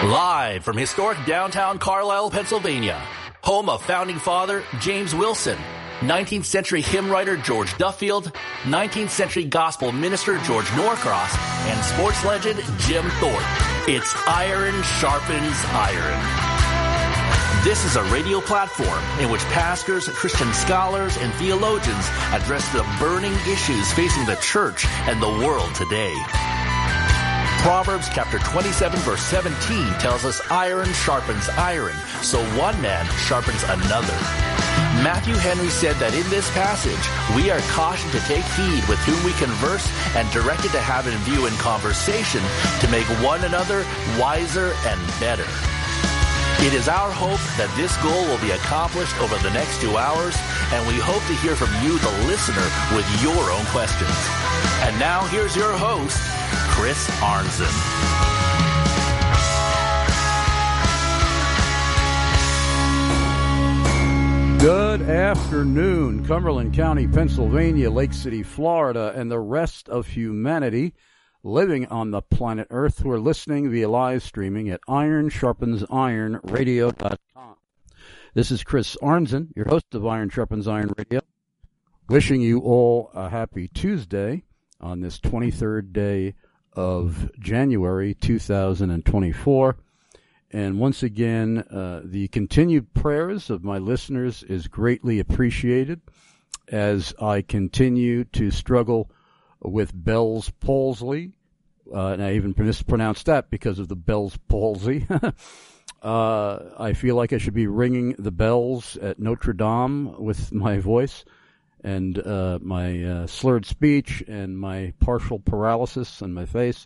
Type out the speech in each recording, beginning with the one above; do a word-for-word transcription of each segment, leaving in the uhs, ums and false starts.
Live from historic downtown Carlisle, Pennsylvania, home of founding father James Wilson, nineteenth century hymn writer George Duffield, nineteenth century gospel minister George Norcross, and sports legend Jim Thorpe. It's Iron Sharpens Iron. This is a radio platform in which pastors, Christian scholars, and theologians address the burning issues facing the church and the world today. Proverbs chapter twenty-seven verse seventeen tells us iron sharpens iron, so one man sharpens another. Matthew Henry said that in this passage, we are cautioned to take heed with whom we converse and directed to have in view in conversation to make one another wiser and better. It is our hope that this goal will be accomplished over the next two hours, and we hope to hear from you, the listener, with your own questions. And now here's your host, Chris Arnzen. Good afternoon, Cumberland County, Pennsylvania, Lake City, Florida, and the rest of humanity living on the planet Earth who are listening via live streaming at iron sharpens iron radio dot com. This is Chris Arnzen, your host of Iron Sharpens Iron Radio, wishing you all a happy Tuesday on this twenty-third day of January two thousand twenty-four. And once again, uh, the continued prayers of my listeners is greatly appreciated as I continue to struggle with Bell's palsy, uh, and I even mispronounced that because of the Bell's palsy. uh, I feel like I should be ringing the bells at Notre Dame with my voice and uh, my uh, slurred speech and my partial paralysis on my face.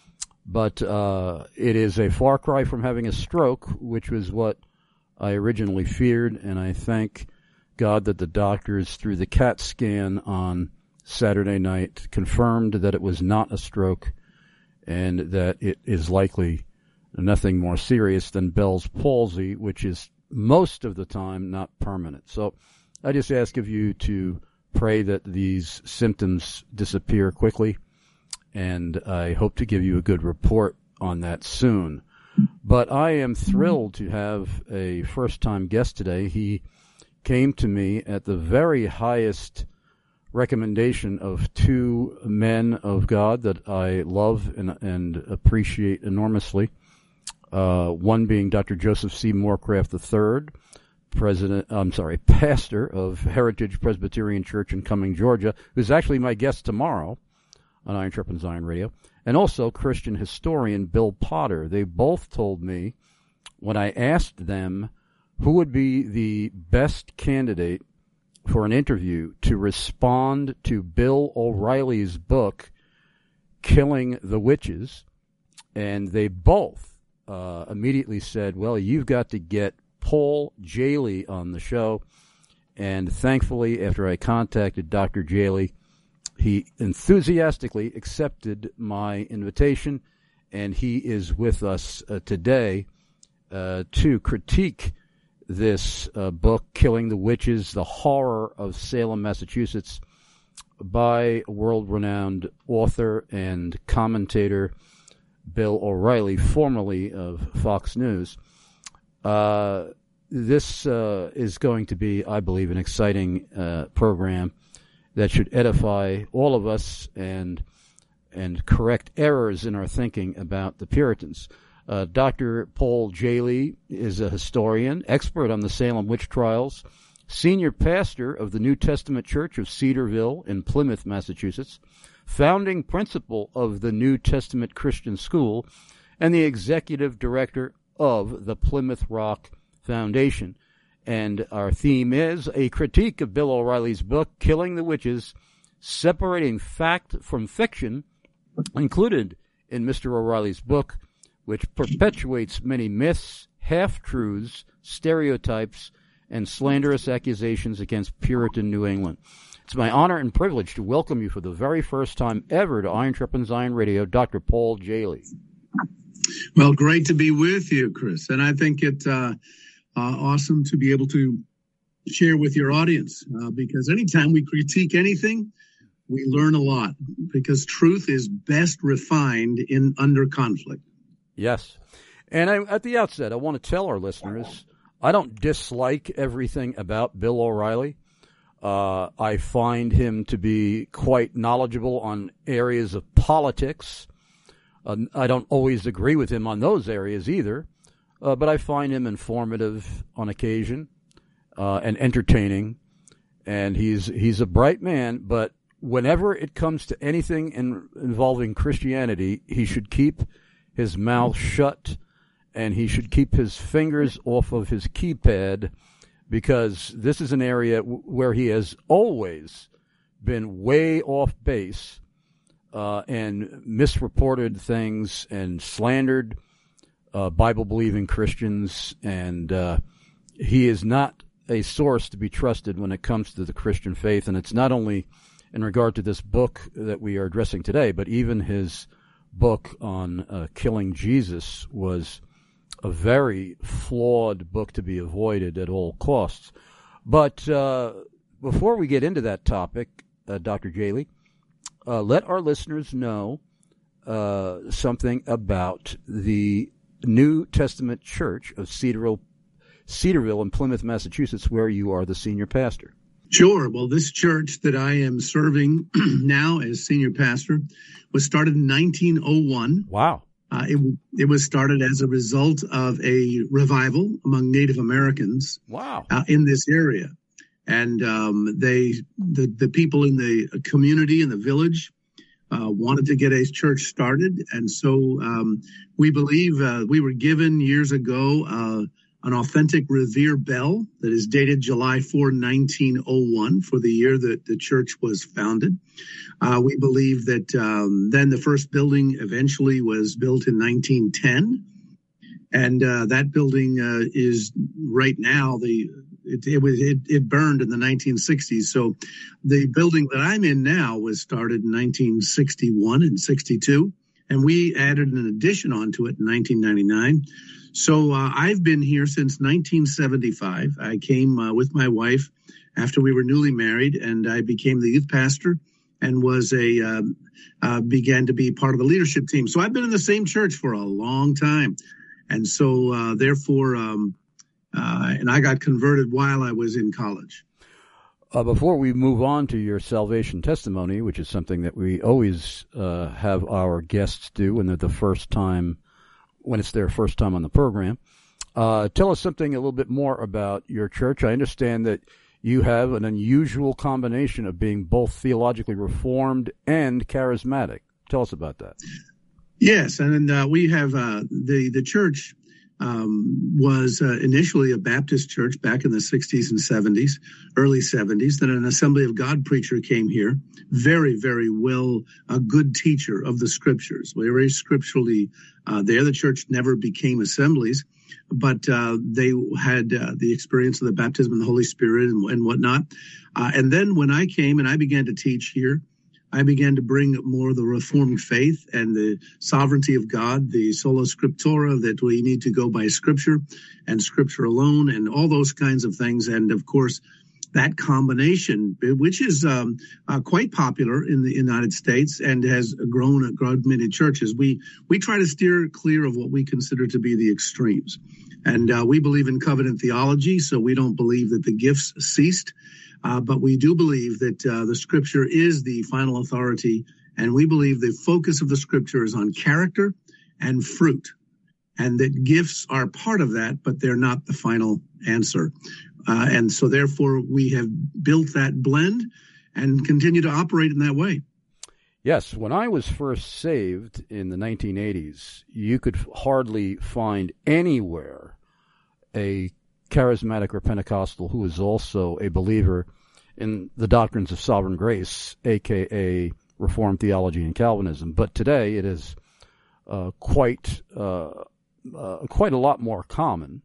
But uh, it is a far cry from having a stroke, which was what I originally feared, and I thank God that the doctors, through the CAT scan on Saturday night, confirmed that it was not a stroke and that it is likely nothing more serious than Bell's palsy, which is most of the time not permanent. So I just ask of you to pray that these symptoms disappear quickly, and I hope to give you a good report on that soon. But I am thrilled to have a first-time guest today. He came to me at the very highest recommendation of two men of God that I love and, and appreciate enormously. Uh, one being Doctor Joseph C. Moorcraft the third, president, I'm sorry, pastor of Heritage Presbyterian Church in Cumming, Georgia, who's actually my guest tomorrow on Iron Sharpens Iron Radio, and also Christian historian Bill Potter. They both told me when I asked them who would be the best candidate for an interview to respond to Bill O'Reilly's book, Killing the Witches, and they both uh, immediately said, well, you've got to get Paul Jaley on the show. And thankfully, after I contacted Doctor Jaley, he enthusiastically accepted my invitation, and he is with us uh, today uh, to critique this uh, book, Killing the Witches, The Horror of Salem, Massachusetts, by world-renowned author and commentator Bill O'Reilly, formerly of Fox News. Uh, this uh, is going to be, I believe, an exciting uh, program that should edify all of us and and correct errors in our thinking about the Puritans. Uh, Doctor Paul Jaley is a historian, expert on the Salem witch trials, senior pastor of the New Testament Church of Cedarville in Plymouth, Massachusetts, founding principal of the New Testament Christian School, and the executive director of the Plymouth Rock Foundation. And our theme is a critique of Bill O'Reilly's book, Killing the Witches, separating fact from fiction, included in Mister O'Reilly's book, which perpetuates many myths, half-truths, stereotypes, and slanderous accusations against Puritan New England. It's my honor and privilege to welcome you for the very first time ever to Iron Sharpens Iron Radio, Doctor Paul Jaley. Well, great to be with you, Chris. And I think it's uh, uh, awesome to be able to share with your audience, uh, because anytime we critique anything, we learn a lot, because truth is best refined in under conflict. Yes. And I, at the outset, I want to tell our listeners, I don't dislike everything about Bill O'Reilly. Uh, I find him to be quite knowledgeable on areas of politics. Uh, I don't always agree with him on those areas either, uh, but I find him informative on occasion uh, and entertaining. And he's he's a bright man, but whenever it comes to anything in, involving Christianity, he should keep his mouth shut and he should keep his fingers off of his keypad, because this is an area w- where he has always been way off base uh, and misreported things and slandered uh, Bible-believing Christians, and uh, he is not a source to be trusted when it comes to the Christian faith. And it's not only in regard to this book that we are addressing today, but even his book on uh, killing Jesus was a very flawed book to be avoided at all costs. But uh, before we get into that topic, uh, Doctor Jaley, uh, let our listeners know uh, something about the New Testament Church of Cedarville, Cedarville in Plymouth, Massachusetts, where you are the senior pastor. Sure. Well, this church that I am serving now as senior pastor was started in nineteen oh one. Wow. Uh, it, it was started as a result of a revival among Native Americans. Wow. Uh, in this area. And um, they, the, the people in the community, in the village, uh, wanted to get a church started. And so um, we believe uh, we were given years ago uh, an authentic Revere bell that is dated July fourth, nineteen oh one, for the year that the church was founded. Uh, we believe that um, then the first building eventually was built in nineteen ten. And uh, that building uh, is right now, the it, it was it, it burned in the nineteen sixties. So the building that I'm in now was started in nineteen sixty-one and sixty-two. And we added an addition onto it in nineteen ninety-nine. So uh, I've been here since nineteen seventy-five. I came uh, with my wife after we were newly married, and I became the youth pastor and was a um, uh, began to be part of the leadership team. So I've been in the same church for a long time. And so uh, therefore, um, uh, and I got converted while I was in college. Uh, before we move on to your salvation testimony, which is something that we always uh, have our guests do when they're the first time, when it's their first time on the program, uh, tell us something a little bit more about your church. I understand that you have an unusual combination of being both theologically reformed and charismatic. Tell us about that. Yes, and uh, we have uh, the the church um, was uh, initially a Baptist church back in the sixties and seventies, early seventies. Then an Assembly of God preacher came here, very, very well, a good teacher of the Scriptures, very scripturally uh, there. The church never became assemblies, but uh, they had uh, the experience of the baptism of the Holy Spirit and, and whatnot. Uh, and then when I came and I began to teach here, I began to bring more of the Reformed faith and the sovereignty of God, the sola scriptura, that we need to go by Scripture and Scripture alone, and all those kinds of things. And of course, that combination, which is um, uh, quite popular in the United States and has grown at grown many churches, we we try to steer clear of what we consider to be the extremes. And uh, we believe in covenant theology, so we don't believe that the gifts ceased. Uh, but we do believe that uh, the Scripture is the final authority, and we believe the focus of the Scripture is on character and fruit, and that gifts are part of that, but they're not the final answer. Uh, and so therefore we have built that blend and continue to operate in that way. Yes, when I was first saved in the nineteen eighties, you could hardly find anywhere a charismatic or Pentecostal who is also a believer in the doctrines of sovereign grace, a k a. Reformed theology and Calvinism. But today it is uh, quite uh, uh, quite a lot more common,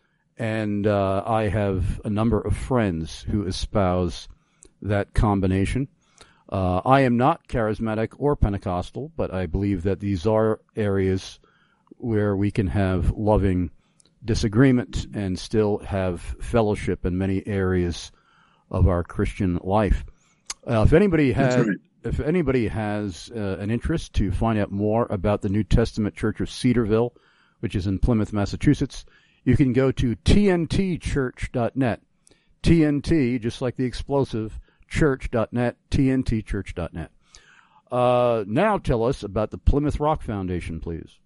and uh, I have a number of friends who espouse that combination. Uh, I am not charismatic or Pentecostal, but I believe that these are areas where we can have loving disagreement and still have fellowship in many areas of our Christian life. Uh, if anybody has, right. if anybody has uh, an interest to find out more about the New Testament Church of Cedarville, which is in Plymouth, Massachusetts, you can go to T N T church dot net. T N T, just like the explosive, church dot net, T N T church dot net. Uh, now tell us about the Plymouth Rock Foundation, please.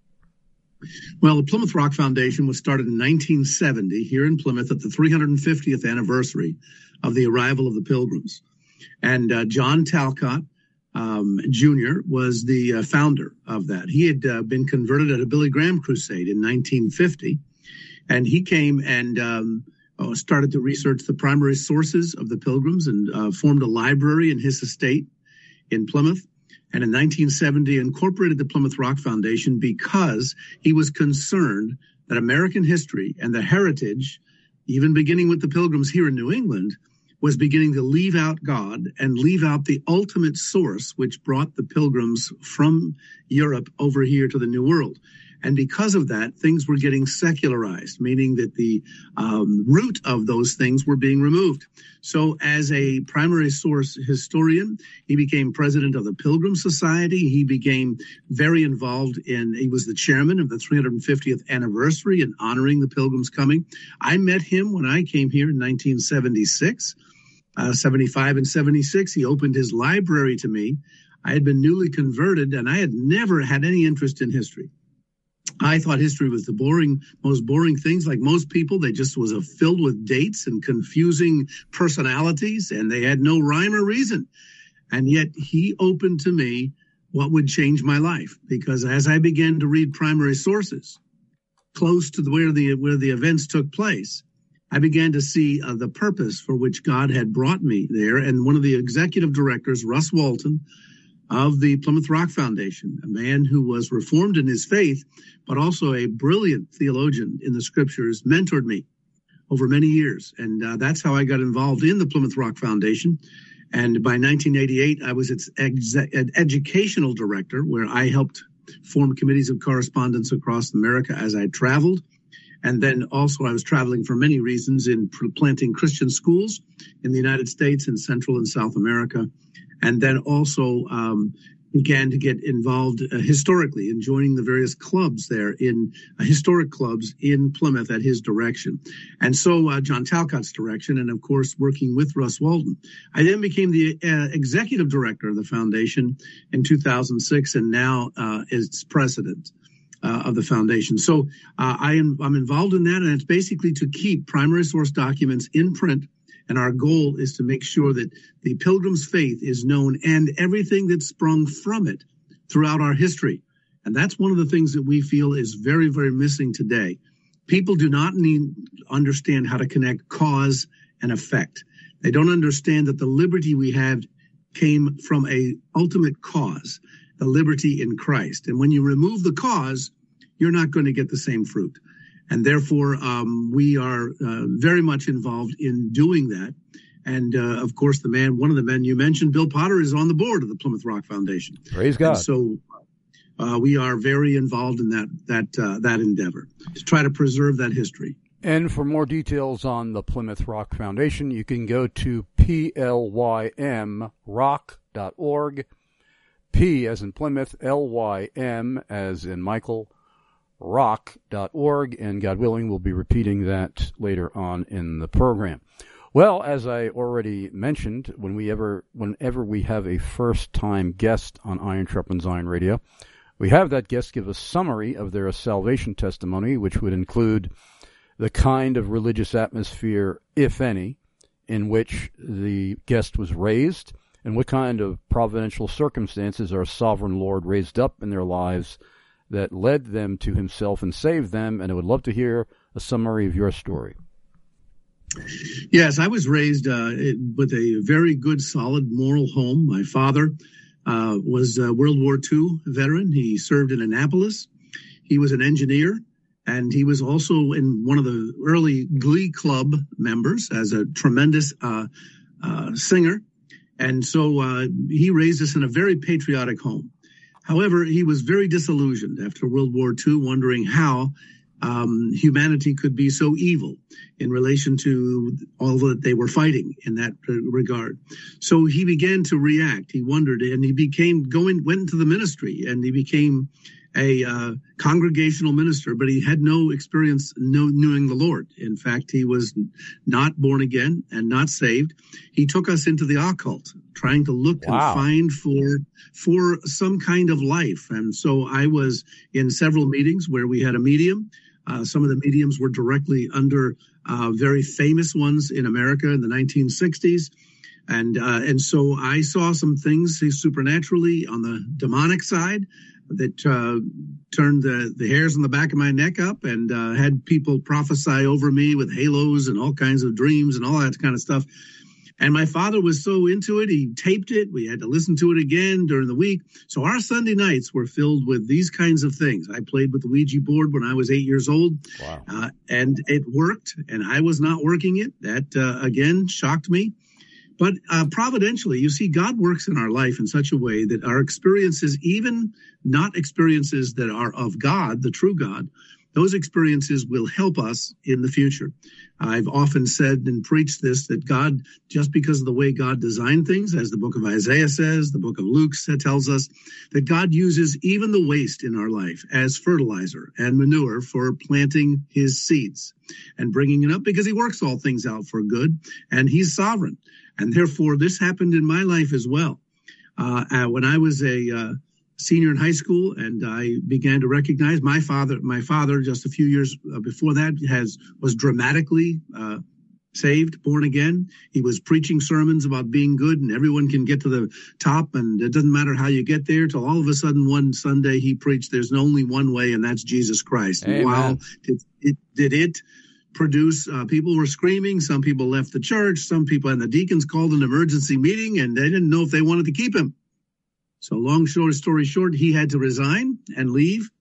Well, the Plymouth Rock Foundation was started in nineteen seventy here in Plymouth at the three hundred fiftieth anniversary of the arrival of the Pilgrims. And uh, John Talcott, um, Junior was the uh, founder of that. He had uh, been converted at a Billy Graham crusade in nineteen fifty. And he came and um, uh, started to research the primary sources of the Pilgrims and uh, formed a library in his estate in Plymouth. And in nineteen seventy incorporated the Plymouth Rock Foundation because he was concerned that American history and the heritage, even beginning with the Pilgrims here in New England, was beginning to leave out God and leave out the ultimate source which brought the Pilgrims from Europe over here to the New World. And because of that, things were getting secularized, meaning that the um, root of those things were being removed. So as a primary source historian, he became president of the Pilgrim Society. He became very involved in, he was the chairman of the three hundred fiftieth anniversary and honoring the Pilgrims coming. I met him when I came here in nineteen seventy-six, uh, seventy-five and seventy-six. He opened his library to me. I had been newly converted and I had never had any interest in history. I thought history was the boring, most boring things. Like most people, they just was a, filled with dates and confusing personalities, and they had no rhyme or reason. And yet he opened to me what would change my life, because as I began to read primary sources close to the, where the where the events took place, I began to see uh, the purpose for which God had brought me there. And one of the executive directors, Russ Walton, of the Plymouth Rock Foundation, a man who was reformed in his faith, but also a brilliant theologian in the scriptures, mentored me over many years. And uh, that's how I got involved in the Plymouth Rock Foundation. And by nineteen eighty-eight, I was its ex- ed- educational director, where I helped form committees of correspondence across America as I traveled. And then also I was traveling for many reasons in pr- planting Christian schools in the United States and Central and South America. And then also um, began to get involved uh, historically in joining the various clubs there in uh, historic clubs in Plymouth at his direction. And so uh, John Talcott's direction, and of course, working with Russ Walton. I then became the uh, executive director of the foundation in two thousand six, and now uh, is president uh, of the foundation. So uh, I am I'm involved in that, and it's basically to keep primary source documents in print. And our goal is to make sure that the Pilgrim's faith is known and everything that sprung from it throughout our history. And that's one of the things that we feel is very, very missing today. People do not need understand how to connect cause and effect. They don't understand that the liberty we have came from a ultimate cause, the liberty in Christ. And when you remove the cause, you're not going to get the same fruit. And therefore, um, we are uh, very much involved in doing that. And, uh, of course, the man, one of the men you mentioned, Bill Potter, is on the board of the Plymouth Rock Foundation. Praise God. And so uh, we are very involved in that that uh, that endeavor to try to preserve that history. And for more details on the Plymouth Rock Foundation, you can go to P L Y M rock dot org. P as in Plymouth, L Y M as in Michael, rock dot org, and God willing, we'll be repeating that later on in the program. Well, as I already mentioned, when we ever, whenever we have a first-time guest on Iron Sharpens Iron Radio, we have that guest give a summary of their salvation testimony, which would include the kind of religious atmosphere, if any, in which the guest was raised, and what kind of providential circumstances our sovereign Lord raised up in their lives that led them to himself and saved them. And I would love to hear a summary of your story. Yes, I was raised uh, with a very good, solid, moral home. My father uh, was a World War Two veteran. He served in Annapolis. He was an engineer, and he was also in one of the early Glee Club members as a tremendous uh, uh, singer. And so uh, he raised us in a very patriotic home. However, he was very disillusioned after World War Two, wondering how um, humanity could be so evil in relation to all that they were fighting in that regard. So he began to react. He wondered, and he became going, went into the ministry, and he became a uh, congregational minister, but he had no experience no, knowing the Lord. In fact, he was not born again and not saved. He took us into the occult, trying to look Wow. and find for for some kind of life. And so I was in several meetings where we had a medium. Uh, some of the mediums were directly under uh, very famous ones in America in the nineteen sixties. And uh, and so I saw some things supernaturally on the demonic side that uh, turned the, the hairs on the back of my neck up, and uh, had people prophesy over me with halos and all kinds of dreams and all that kind of stuff. And my father was so into it, he taped it. We had to listen to it again during the week. So our Sunday nights were filled with these kinds of things. I played with the Ouija board when I was eight years old. Wow. Uh, and it worked, and I was not working it. That, uh, again, shocked me. But uh, providentially, you see, God works in our life in such a way that our experiences, even not experiences that are of God, the true God, those experiences will help us in the future. I've often said and preached this, that God, just because of the way God designed things, as the book of Isaiah says, the book of Luke tells us, that God uses even the waste in our life as fertilizer and manure for planting his seeds and bringing it up, because he works all things out for good, and he's sovereign. And therefore, this happened in my life as well. Uh, uh, when I was a uh, senior in high school, and I began to recognize my father, my father, just a few years before that, has was dramatically uh, saved, born again. He was preaching sermons about being good, and everyone can get to the top, and it doesn't matter how you get there. Till all of a sudden, one Sunday, he preached, "There's only one way, and that's Jesus Christ." Amen. Wow, did it, did it produce, uh, people were screaming, some people left the church, some people, and the deacons called an emergency meeting, and they didn't know if they wanted to keep him. So long short story short, he had to resign and leave.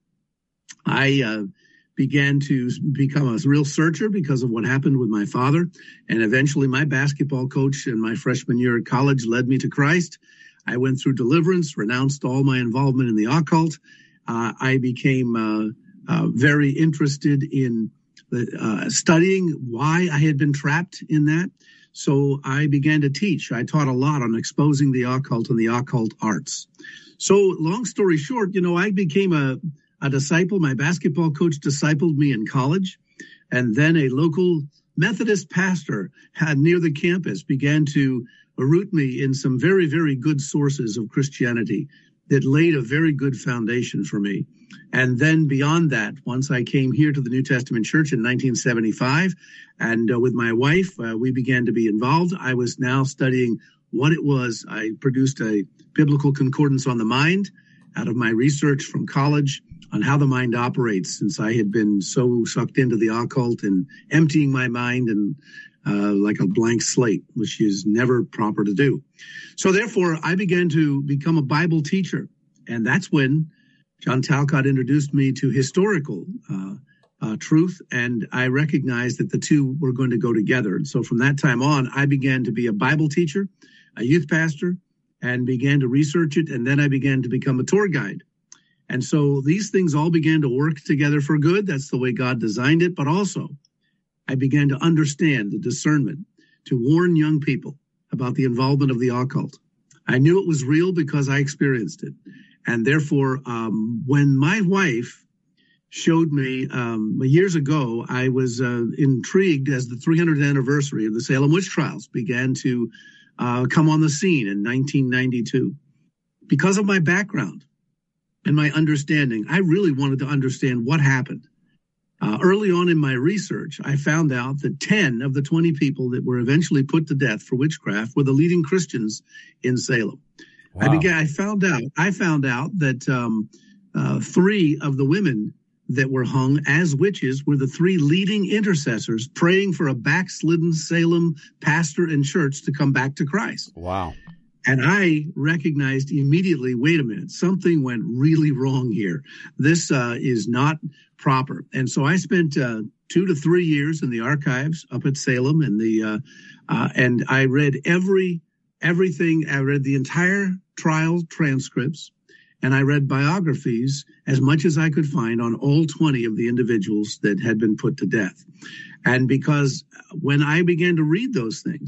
I uh, began to become a real searcher because of what happened with my father. And eventually my basketball coach in my freshman year at college led me to Christ. I went through deliverance, renounced all my involvement in the occult. Uh, I became uh, uh, very interested in Uh, studying why I had been trapped in that. So I began to teach. I taught a lot on exposing the occult and the occult arts. So long story short, you know, I became a, a disciple. My basketball coach discipled me in college. And then a local Methodist pastor had near the campus began to root me in some very, very good sources of Christianity that laid a very good foundation for me. And then beyond that, once I came here to the New Testament Church in nineteen seventy-five, and uh, with my wife, uh, we began to be involved. I was now studying what it was. I produced a biblical concordance on the mind out of my research from college on how the mind operates, since I had been so sucked into the occult and emptying my mind and uh, like a blank slate, which is never proper to do. So therefore, I began to become a Bible teacher. And that's when John Talcott introduced me to historical uh, uh, truth, and I recognized that the two were going to go together. And so from that time on, I began to be a Bible teacher, a youth pastor, and began to research it, and then I began to become a tour guide. And so these things all began to work together for good. That's the way God designed it. But also, I began to understand the discernment to warn young people about the involvement of the occult. I knew it was real because I experienced it. And therefore, um, when my wife showed me um, years ago, I was uh, intrigued as the three hundredth anniversary of the Salem witch trials began to uh, come on the scene in nineteen ninety-two. Because of my background and my understanding, I really wanted to understand what happened. Uh, early on in my research, I found out that ten of the twenty people that were eventually put to death for witchcraft were the leading Christians in Salem. Wow. I began. I found out. I found out that um, uh, three of the women that were hung as witches were the three leading intercessors praying for a backslidden Salem pastor and church to come back to Christ. Wow. And I recognized immediately, wait a minute, something went really wrong here. This uh, is not proper. And so I spent uh, two to three years in the archives up at Salem, and the uh, uh, and I read every everything. I read the entire trial transcripts, and I read biographies as much as I could find on all twenty of the individuals that had been put to death. And because when I began to read those things,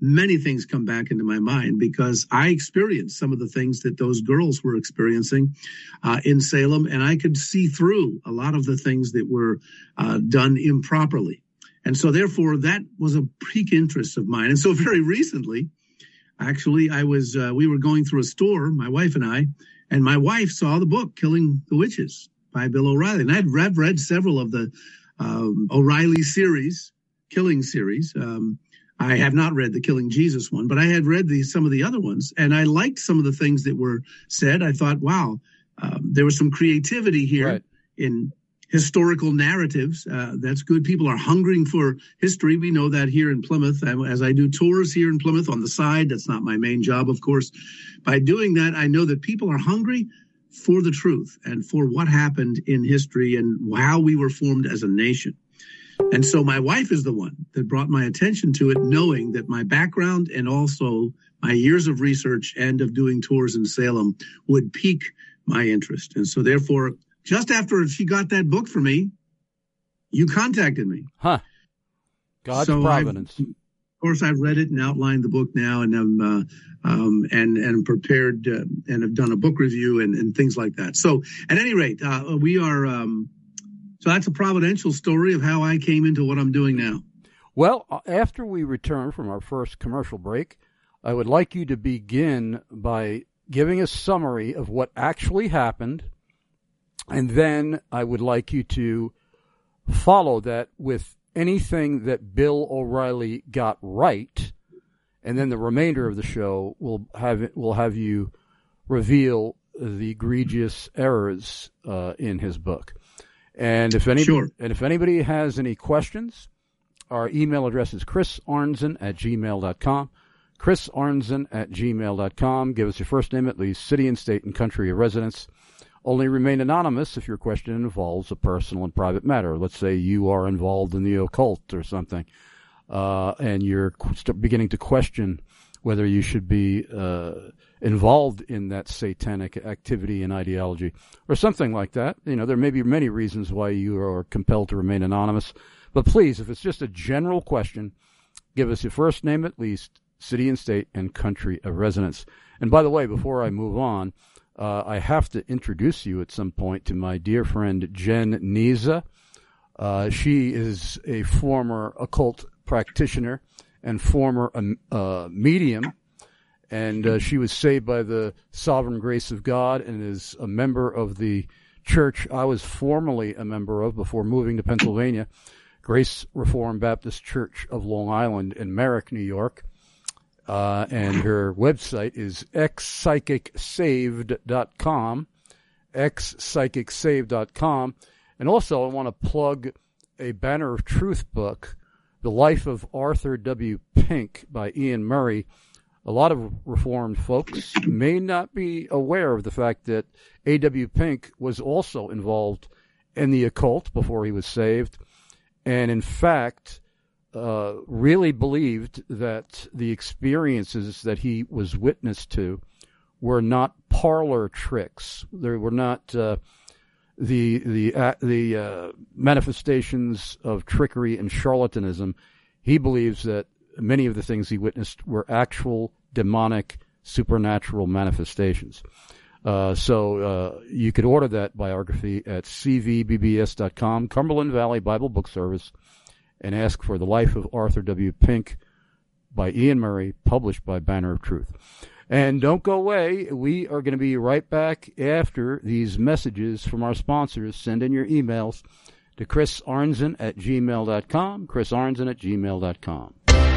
many things come back into my mind because I experienced some of the things that those girls were experiencing uh, in Salem, and I could see through a lot of the things that were uh, done improperly. And so therefore, that was a peak interest of mine. And so very recently, actually, I was uh, we were going through a store, my wife and I, and my wife saw the book, Killing the Witches by Bill O'Reilly. And I'd read, read several of the um, O'Reilly series, Killing series. Um, I have not read the Killing Jesus one, but I had read the, some of the other ones. And I liked some of the things that were said. I thought, wow, um, there was some creativity here right. in historical narratives. Uh, that's good. People are hungering for history. We know that here in Plymouth. As I do tours here in Plymouth on the side, that's not my main job, of course. By doing that, I know that people are hungry for the truth and for what happened in history and how we were formed as a nation. And so my wife is the one that brought my attention to it, knowing that my background and also my years of research and of doing tours in Salem would pique my interest. And so therefore, just after she got that book for me, you contacted me. Huh. God's so providence. I've, of course, I've read it and outlined the book now, and I'm uh, um, and and prepared uh, and have done a book review and, and things like that. So, at any rate, uh, we are. Um, so that's a providential story of how I came into what I'm doing now. Well, after we return from our first commercial break, I would like you to begin by giving a summary of what actually happened. And then I would like you to follow that with anything that Bill O'Reilly got right, and then the remainder of the show will have will have you reveal the egregious errors uh, in his book. And if any sure. and if anybody has any questions, our email address is chris arnzen at gmail dot com. chris arnzen at gmail dot com. Give us your first name, at least city and state and country of residence. Only remain anonymous if your question involves a personal and private matter. Let's say you are involved in the occult or something, uh, and you're beginning to question whether you should be uh, involved in that satanic activity and ideology or something like that. You know, there may be many reasons why you are compelled to remain anonymous. But please, if it's just a general question, give us your first name at least, city and state, and country of residence. And by the way, before I move on, Uh, I have to introduce you at some point to my dear friend Jen Niza. Uh, she is a former occult practitioner and former um, uh, medium, and uh, she was saved by the sovereign grace of God and is a member of the church I was formerly a member of before moving to Pennsylvania, Grace Reformed Baptist Church of Long Island in Merrick, New York. Uh, and her website is x psychic saved dot com, x psychic saved dot com. And also I want to plug a Banner of Truth book, The Life of Arthur W. Pink by Ian Murray. A lot of Reformed folks may not be aware of the fact that A W. Pink was also involved in the occult before he was saved. And in fact, Uh, really believed that the experiences that he was witness to were not parlor tricks. They were not uh, the the uh, the uh, manifestations of trickery and charlatanism. He believes that many of the things he witnessed were actual demonic, supernatural manifestations. Uh, so uh, you could order that biography at c v b b s dot com, Cumberland Valley Bible Book Service, and ask for The Life of Arthur W. Pink by Ian Murray, published by Banner of Truth. And don't go away. We are going to be right back after these messages from our sponsors. Send in your emails to chris arnzen at gmail dot com, chris arnzen at gmail dot com.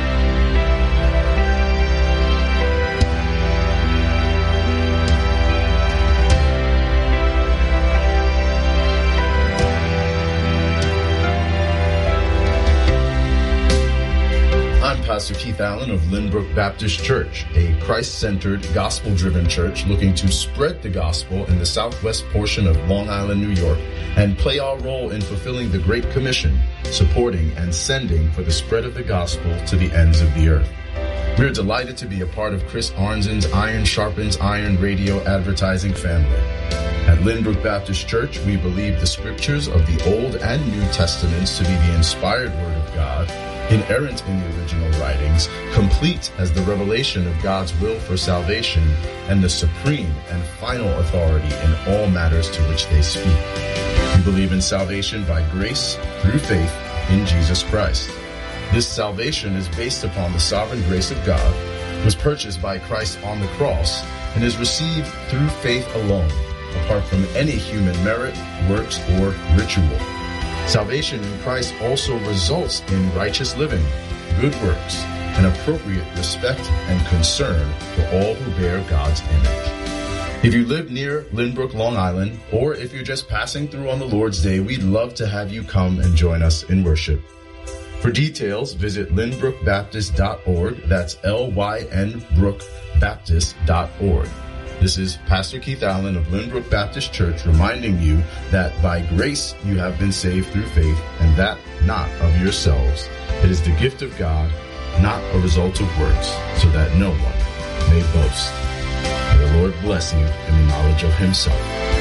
I'm Pastor Keith Allen of Lynbrook Baptist Church, a Christ-centered, gospel-driven church looking to spread the gospel in the southwest portion of Long Island, New York, and play our role in fulfilling the Great Commission, supporting and sending for the spread of the gospel to the ends of the earth. We're delighted to be a part of Chris Arnzen's Iron Sharpens Iron radio advertising family. At Lynbrook Baptist Church, we believe the scriptures of the Old and New Testaments to be the inspired Word of God, inerrant in the original writings, complete as the revelation of God's will for salvation, and the supreme and final authority in all matters to which they speak. We believe in salvation by grace through faith in Jesus Christ. This salvation is based upon the sovereign grace of God, was purchased by Christ on the cross, and is received through faith alone, apart from any human merit, works, or ritual. Salvation in Christ also results in righteous living, good works, and appropriate respect and concern for all who bear God's image. If you live near Lynbrook, Long Island, or if you're just passing through on the Lord's Day, we'd love to have you come and join us in worship. For details, visit lynbrook baptist dot org. That's L Y N brook baptist dot org. This is Pastor Keith Allen of Lynbrook Baptist Church reminding you that by grace you have been saved through faith, and that not of yourselves. It is the gift of God, not a result of works, so that no one may boast. May the Lord bless you in the knowledge of himself.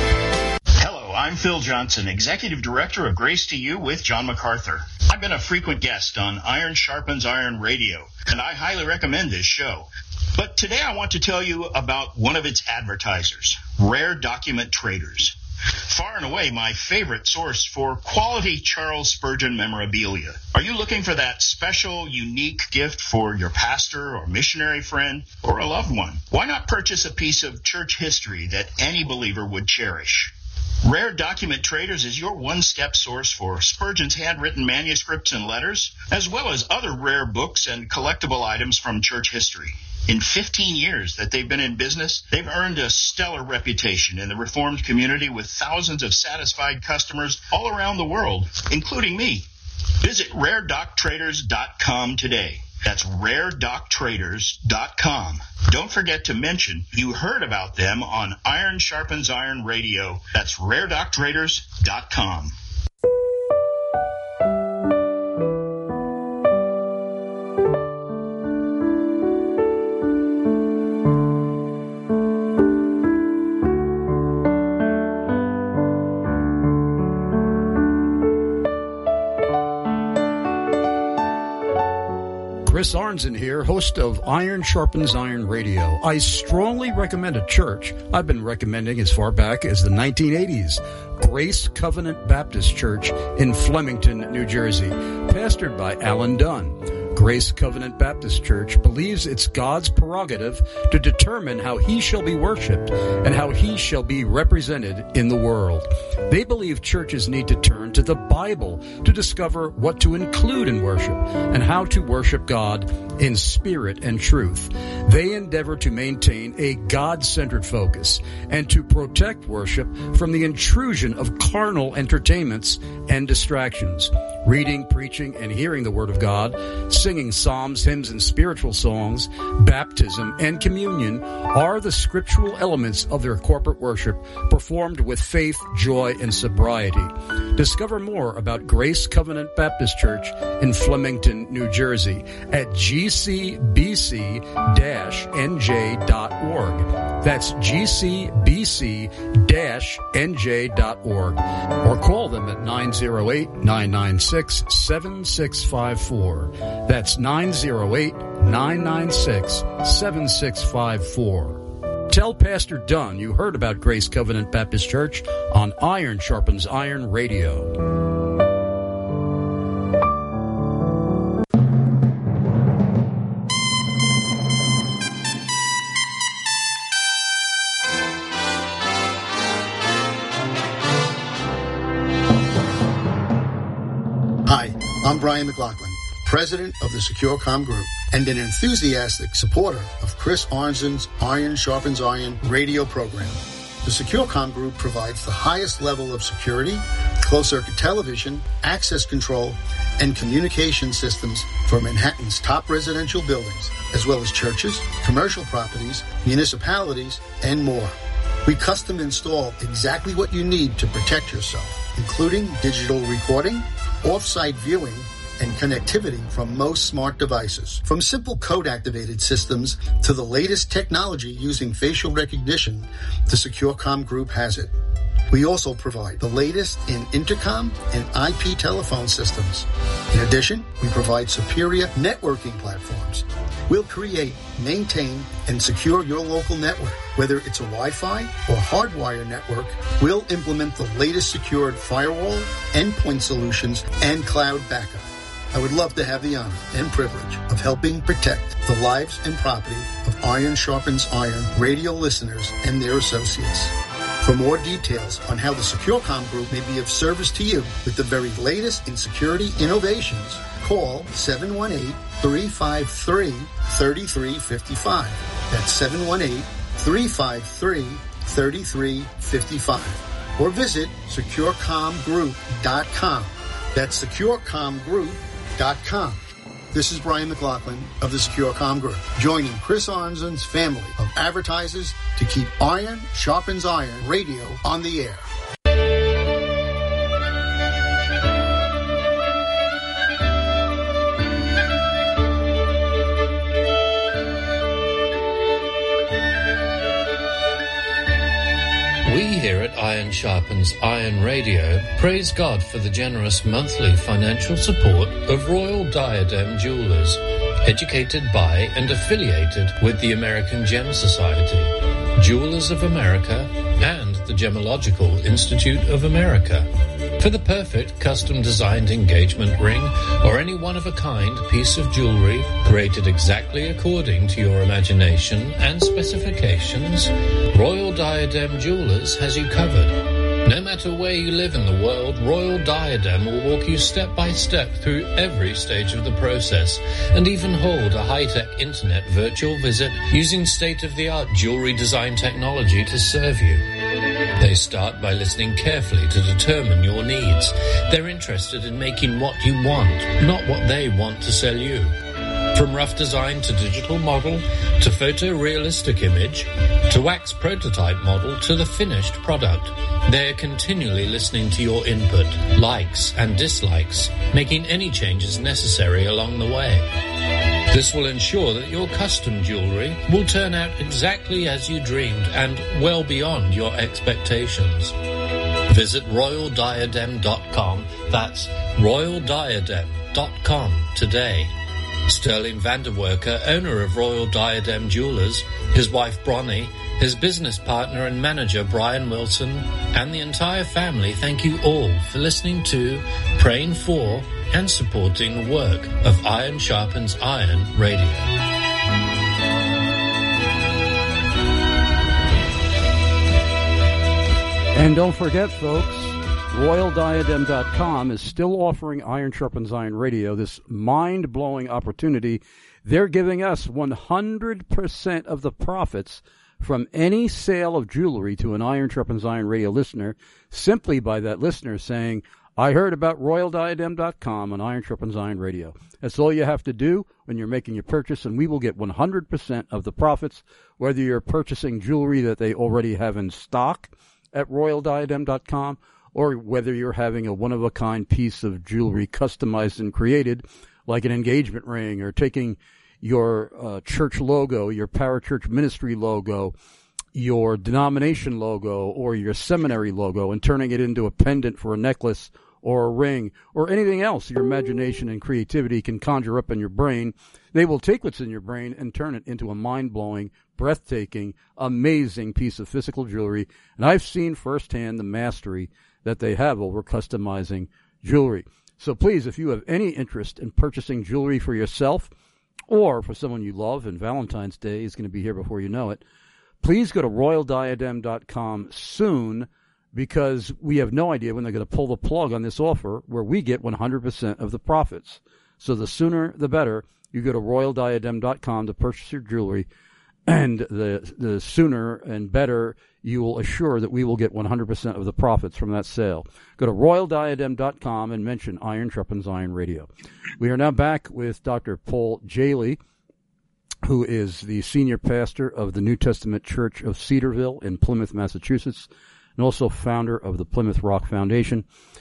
Hello, I'm Phil Johnson, Executive Director of Grace to You with John MacArthur. I've been a frequent guest on Iron Sharpens Iron Radio, and I highly recommend this show. But today I want to tell you about one of its advertisers, Rare Document Traders. Far and away my favorite source for quality Charles Spurgeon memorabilia. Are you looking for that special, unique gift for your pastor or missionary friend or a loved one? Why not purchase a piece of church history that any believer would cherish? Rare Document Traders is your one-step source for Spurgeon's handwritten manuscripts and letters, as well as other rare books and collectible items from church history. In fifteen years that they've been in business, they've earned a stellar reputation in the Reformed community with thousands of satisfied customers all around the world, including me. Visit rare doc traders dot com today. That's rare doc traders dot com. Don't forget to mention you heard about them on Iron Sharpens Iron Radio. That's rare doc traders dot com. Chris Arnzen here, host of Iron Sharpens Iron Radio. I strongly recommend a church I've been recommending as far back as the nineteen eighties, Grace Covenant Baptist Church in Flemington, New Jersey, pastored by Alan Dunn. Grace Covenant Baptist Church believes it's God's prerogative to determine how he shall be worshiped and how he shall be represented in the world. They believe churches need to turn to the Bible to discover what to include in worship and how to worship God in spirit and truth. They endeavor to maintain a God-centered focus and to protect worship from the intrusion of carnal entertainments and distractions. Reading, preaching, and hearing the Word of God, singing psalms, hymns, and spiritual songs, baptism, and communion are the scriptural elements of their corporate worship, performed with faith, joy, and sobriety. Discover more about Grace Covenant Baptist Church in Flemington, New Jersey at g c b c dash n j dot org. That's g c b c dash n j dot org. Or call them at nine oh eight, nine nine six, seven six five four. That's nine oh eight, nine nine six, seven six five four. Tell Pastor Dunn you heard about Grace Covenant Baptist Church on Iron Sharpens Iron Radio. I'm Brian McLaughlin, president of the SecureCom Group and an enthusiastic supporter of Chris Arnzen's Iron Sharpens Iron radio program. The SecureCom Group provides the highest level of security, closed-circuit television, access control, and communication systems for Manhattan's top residential buildings, as well as churches, commercial properties, municipalities, and more. We custom install exactly what you need to protect yourself, including digital recording, off-site viewing, and connectivity from most smart devices. From simple code-activated systems to the latest technology using facial recognition, the SecureCom Group has it. We also provide the latest in intercom and I P telephone systems. In addition, we provide superior networking platforms. We'll create, maintain, and secure your local network. Whether it's a Wi-Fi or hardwire network, we'll implement the latest secured firewall, endpoint solutions, and cloud backup. I would love to have the honor and privilege of helping protect the lives and property of Iron Sharpens Iron radio listeners and their associates. For more details on how the SecureCom Group may be of service to you with the very latest in security innovations, call seven one eight, three five three, three three five five. That's seven one eight, three five three, three three five five. Or visit secure com group dot com. That's secure com group dot com. This is Brian McLaughlin of the SecureCom Group, joining Chris Arnzen's family of advertisers to keep Iron Sharpens Iron radio on the air. We here at Iron Sharpens Iron Radio praise God for the generous monthly financial support of Royal Diadem Jewelers, educated by and affiliated with the American Gem Society, Jewelers of America, and the Gemological Institute of America. For the perfect custom-designed engagement ring or any one-of-a-kind piece of jewelry created exactly according to your imagination and specifications, Royal Diadem Jewelers has you covered. No matter where you live in the world, Royal Diadem will walk you step by step through every stage of the process and even hold a high-tech internet virtual visit using state-of-the-art jewelry design technology to serve you. They start by listening carefully to determine your needs. They're interested in making what you want, not what they want to sell you. From rough design to digital model, to photorealistic image, to wax prototype model, to the finished product, they're continually listening to your input, likes and dislikes, making any changes necessary along the way. This will ensure that your custom jewelry will turn out exactly as you dreamed and well beyond your expectations. Visit royal diadem dot com. That's royal diadem dot com today. Sterling Vanderwerker, owner of Royal Diadem Jewelers, his wife Bronnie, his business partner and manager Brian Wilson, and the entire family thank you all for listening to, praying for, and supporting the work of Iron Sharpens Iron Radio. And don't forget, folks, royal diadem dot com is still offering Iron Sharpens Iron Radio this mind-blowing opportunity. They're giving us one hundred percent of the profits from any sale of jewelry to an Iron Sharpens Iron Radio listener simply by that listener saying, I heard about royal diadem dot com on Iron Sharpens Iron Radio. That's all you have to do when you're making your purchase, and we will get one hundred percent of the profits, whether you're purchasing jewelry that they already have in stock at royal diadem dot com or whether you're having a one-of-a-kind piece of jewelry customized and created, like an engagement ring, or taking your uh, church logo, your parachurch ministry logo, your denomination logo, or your seminary logo, and turning it into a pendant for a necklace or a ring, or anything else your imagination and creativity can conjure up in your brain. They will take what's in your brain and turn it into a mind-blowing, breathtaking, amazing piece of physical jewelry. And I've seen firsthand the mastery that they have over customizing jewelry. So please, if you have any interest in purchasing jewelry for yourself or for someone you love, and Valentine's Day is going to be here before you know it, please go to royal diadem dot com soon, because we have no idea when they're going to pull the plug on this offer where we get one hundred percent of the profits. So the sooner the better. You go to royal diadem dot com to purchase your jewelry, and the the sooner and better you will assure that we will get one hundred percent of the profits from that sale. Go to royal diadem dot com and mention Iron Sharpens Iron Radio. We are now back with Doctor Paul Jaley, who is the senior pastor of the New Testament Church of Cedarville in Plymouth, Massachusetts, and also founder of the Plymouth Rock Foundation.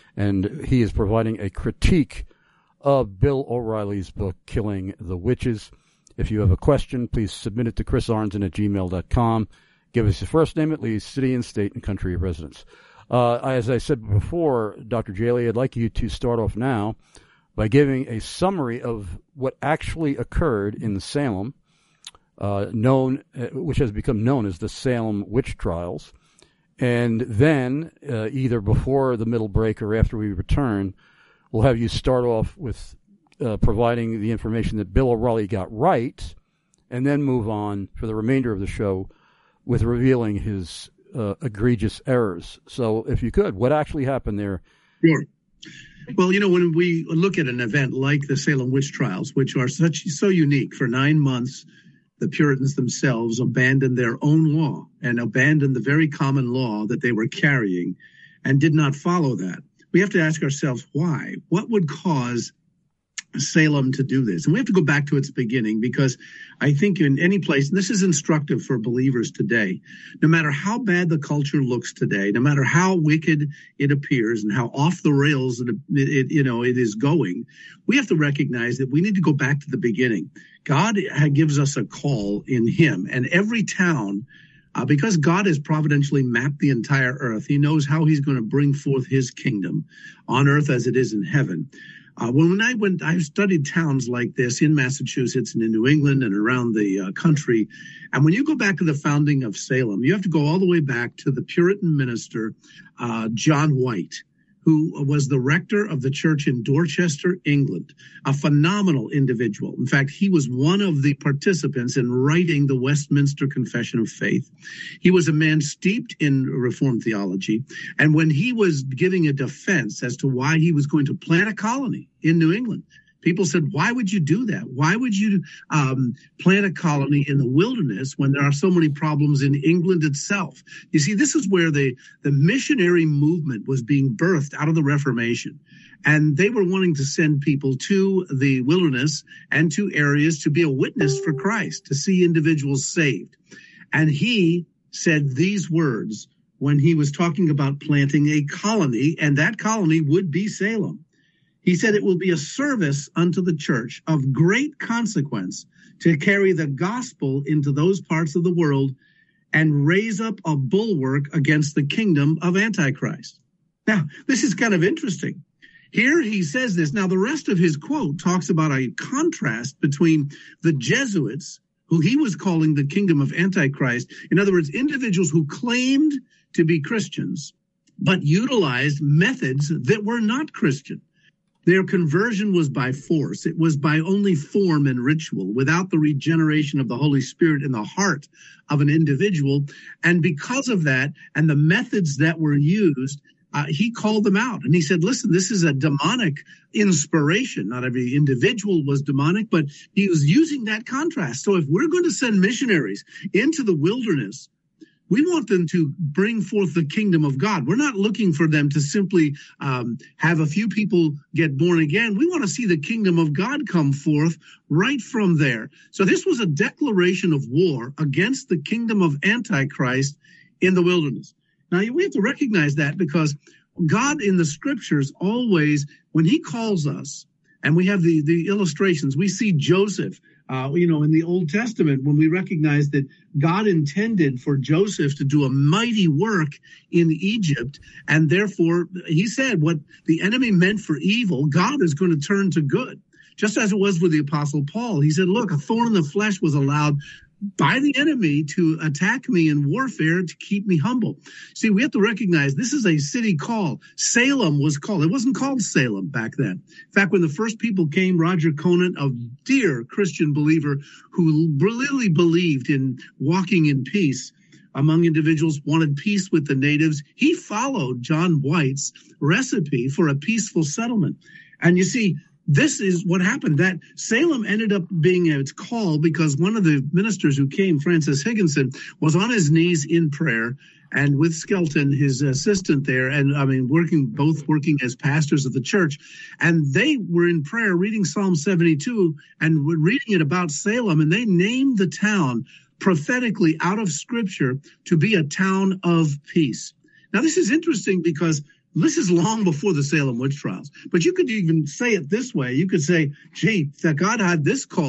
And he is providing a critique of Bill O'Reilly's book, Killing the Witches. If you have a question, please submit it to chris arnzen at gmail dot com. Give us your first name, at least, city and state and country of residence. Uh, as I said before, Doctor Jaley, I'd like you to start off now by giving a summary of what actually occurred in Salem, uh, known, uh, which has become known as the Salem witch trials. And then, uh, either before the middle break or after we return, we'll have you start off with uh, providing the information that Bill O'Reilly got right, and then move on for the remainder of the show with revealing his uh, egregious errors. So if you could, what actually happened there? Sure. Well, you know, when we look at an event like the Salem witch trials, which are such so unique, for nine months, the Puritans themselves abandoned their own law and abandoned the very common law that they were carrying and did not follow that. We have to ask ourselves why. What would cause Salem to do this? And we have to go back to its beginning, because I think in any place, and this is instructive for believers today, no matter how bad the culture looks today, no matter how wicked it appears and how off the rails it, it you know it is going, we have to recognize that we need to go back to the beginning. God gives us a call in him, and every town, uh, because God has providentially mapped the entire earth, he knows how he's going to bring forth his kingdom on earth as it is in heaven. Uh, when I went, I've studied towns like this in Massachusetts and in New England and around the uh, country. And when you go back to the founding of Salem, you have to go all the way back to the Puritan minister, uh, John White, who was the rector of the church in Dorchester, England, a phenomenal individual. In fact, he was one of the participants in writing the Westminster Confession of Faith. He was a man steeped in Reformed theology. And when he was giving a defense as to why he was going to plant a colony in New England, people said, why would you do that? Why would you um, plant a colony in the wilderness when there are so many problems in England itself? You see, this is where the, the missionary movement was being birthed out of the Reformation. And they were wanting to send people to the wilderness and to areas to be a witness for Christ, to see individuals saved. And he said these words when he was talking about planting a colony, and that colony would be Salem. He said, it will be a service unto the church of great consequence to carry the gospel into those parts of the world and raise up a bulwark against the kingdom of Antichrist. Now, this is kind of interesting. Here he says this. Now, the rest of his quote talks about a contrast between the Jesuits, who he was calling the kingdom of Antichrist. In other words, individuals who claimed to be Christians, but utilized methods that were not Christian. Their conversion was by force. It was by only form and ritual, without the regeneration of the Holy Spirit in the heart of an individual. And because of that, and the methods that were used, uh, he called them out. And he said, listen, this is a demonic inspiration. Not every individual was demonic, but he was using that contrast. So if we're going to send missionaries into the wilderness, we want them to bring forth the kingdom of God. We're not looking for them to simply um, have a few people get born again. We want to see the kingdom of God come forth right from there. So this was a declaration of war against the kingdom of Antichrist in the wilderness. Now, we have to recognize that, because God in the scriptures always, when he calls us, and we have the, the illustrations, we see Joseph, uh, you know, in the Old Testament, when we recognize that God intended for Joseph to do a mighty work in Egypt. And therefore, he said what the enemy meant for evil, God is going to turn to good. Just as it was with the Apostle Paul. He said, look, a thorn in the flesh was allowed by the enemy to attack me in warfare to keep me humble. See, we have to recognize this is a city call. Salem was called. It wasn't called Salem back then. In fact, when the first people came, Roger Conant, a dear Christian believer who really believed in walking in peace among individuals, wanted peace with the natives, he followed John White's recipe for a peaceful settlement. And you see, this is what happened. That Salem ended up being its call because one of the ministers who came, Francis Higginson, was on his knees in prayer, and with Skelton, his assistant there, and I mean, working both working as pastors of the church, and they were in prayer reading Psalm seventy-two and were reading it about Salem, and they named the town prophetically out of Scripture to be a town of peace. Now, this is interesting because this is long before the Salem witch trials. But you could even say it this way. You could say, gee, that God had this call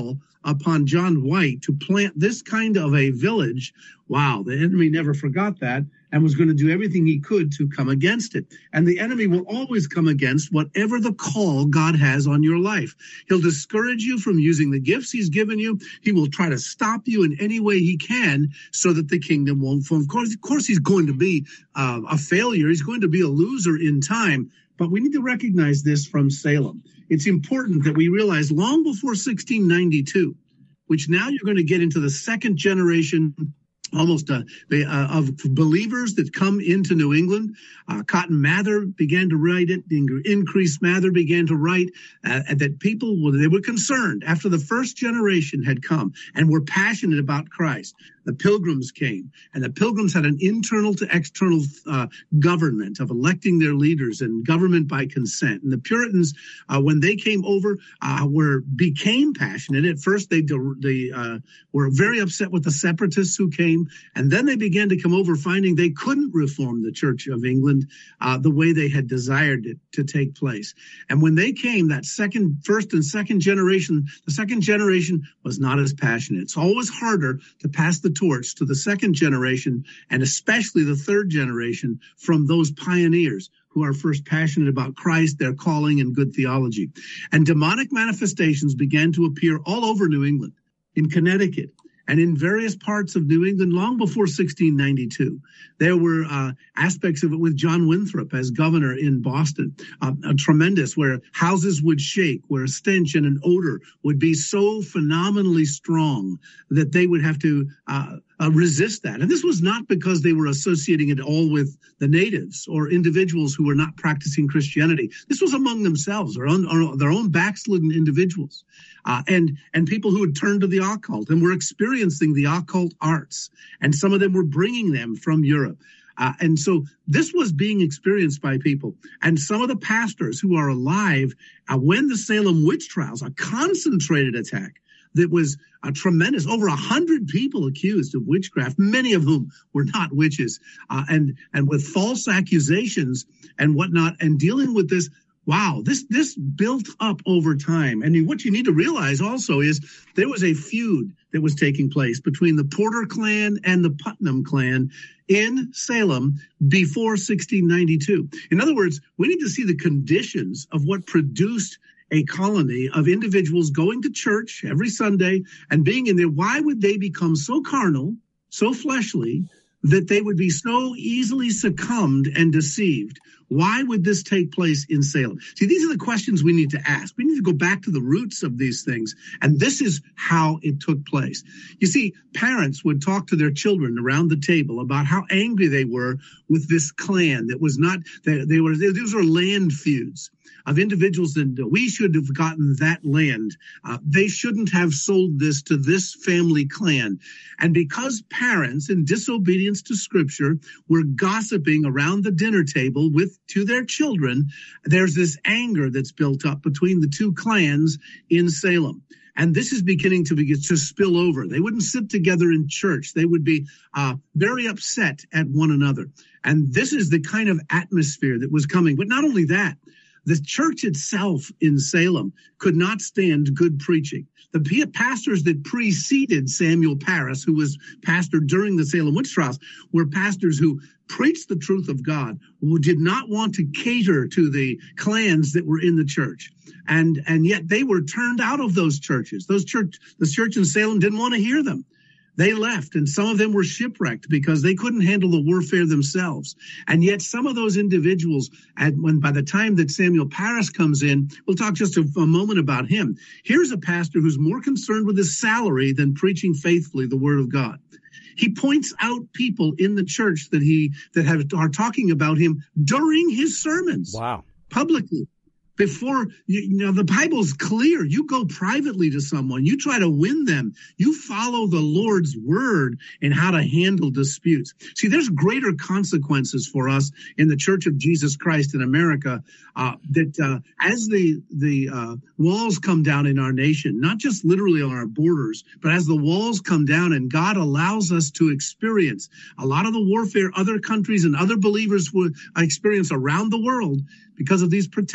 upon John White to plant this kind of a village, wow, the enemy never forgot that and was going to do everything he could to come against it. And the enemy will always come against whatever the call God has on your life. He'll discourage you from using the gifts he's given you. He will try to stop you in any way he can so that the kingdom won't form. Of course, of course he's going to be uh, a failure. He's going to be a loser in time. But we need to recognize this from Salem. It's important that we realize long before sixteen ninety-two, which now you're going to get into the second generation almost uh, uh, of believers that come into New England. Uh, Cotton Mather began to write it. Increase Mather began to write uh, that people, well, they were concerned after the first generation had come and were passionate about Christ. The Pilgrims came, and the Pilgrims had an internal to external uh, government of electing their leaders and government by consent. And the Puritans, uh, when they came over, uh, were became passionate. At first, they they uh, were very upset with the separatists who came, and then they began to come over, finding they couldn't reform the Church of England uh, the way they had desired it to take place. And when they came, that second, first and second generation, the second generation was not as passionate. It's always harder to pass the torch to the second generation, and especially the third generation, from those pioneers who are first passionate about Christ, their calling, and good theology. And demonic manifestations began to appear all over New England, in Connecticut, and in various parts of New England long before sixteen ninety-two. There were uh, aspects of it with John Winthrop as governor in Boston, uh, a tremendous, where houses would shake, where a stench and an odor would be so phenomenally strong that they would have to uh, uh, resist that. And this was not because they were associating it all with the natives or individuals who were not practicing Christianity. This was among themselves, their own, or their own backslidden individuals. Uh, and and people who had turned to the occult and were experiencing the occult arts. And some of them were bringing them from Europe. Uh, and so this was being experienced by people. And some of the pastors who are alive, uh, when the Salem witch trials, a concentrated attack that was a tremendous, over a hundred people accused of witchcraft, many of whom were not witches, uh, and, and with false accusations and whatnot, and dealing with this. Wow, this this built up over time. And what you need to realize also is there was a feud that was taking place between the Porter clan and the Putnam clan in Salem before sixteen ninety-two. In other words, we need to see the conditions of what produced a colony of individuals going to church every Sunday and being in there. Why would they become so carnal, so fleshly, that they would be so easily succumbed and deceived? Why would this take place in Salem? See, these are the questions we need to ask. We need to go back to the roots of these things. And this is how it took place. You see, parents would talk to their children around the table about how angry they were with this clan that was not, they, they were, these were land feuds of individuals that we should have gotten that land. Uh, they shouldn't have sold this to this family clan. And because parents, in disobedience to Scripture, were gossiping around the dinner table with to their children, there's this anger that's built up between the two clans in Salem. And this is beginning to begin to spill over. They wouldn't sit together in church. They would be uh, very upset at one another. And this is the kind of atmosphere that was coming. But not only that, the church itself in Salem could not stand good preaching. The pastors that preceded Samuel Parris, who was pastor during the Salem witch trials, were pastors who preached the truth of God, who did not want to cater to the clans that were in the church. And, and yet they were turned out of those churches. Those church, the church in Salem didn't want to hear them. They left, and some of them were shipwrecked because they couldn't handle the warfare themselves. And yet some of those individuals, and when by the time that Samuel Parris comes in, we'll talk just a, a moment about him. Here's a pastor who's more concerned with his salary than preaching faithfully the word of God. He points out people in the church that he that have, are talking about him during his sermons. Wow. Publicly. Before, you know, the Bible's clear. You go privately to someone. You try to win them. You follow the Lord's word in how to handle disputes. See, there's greater consequences for us in the Church of Jesus Christ in America uh, that uh, as the, the uh, walls come down in our nation, not just literally on our borders, but as the walls come down and God allows us to experience a lot of the warfare other countries and other believers will experience around the world because of these protections,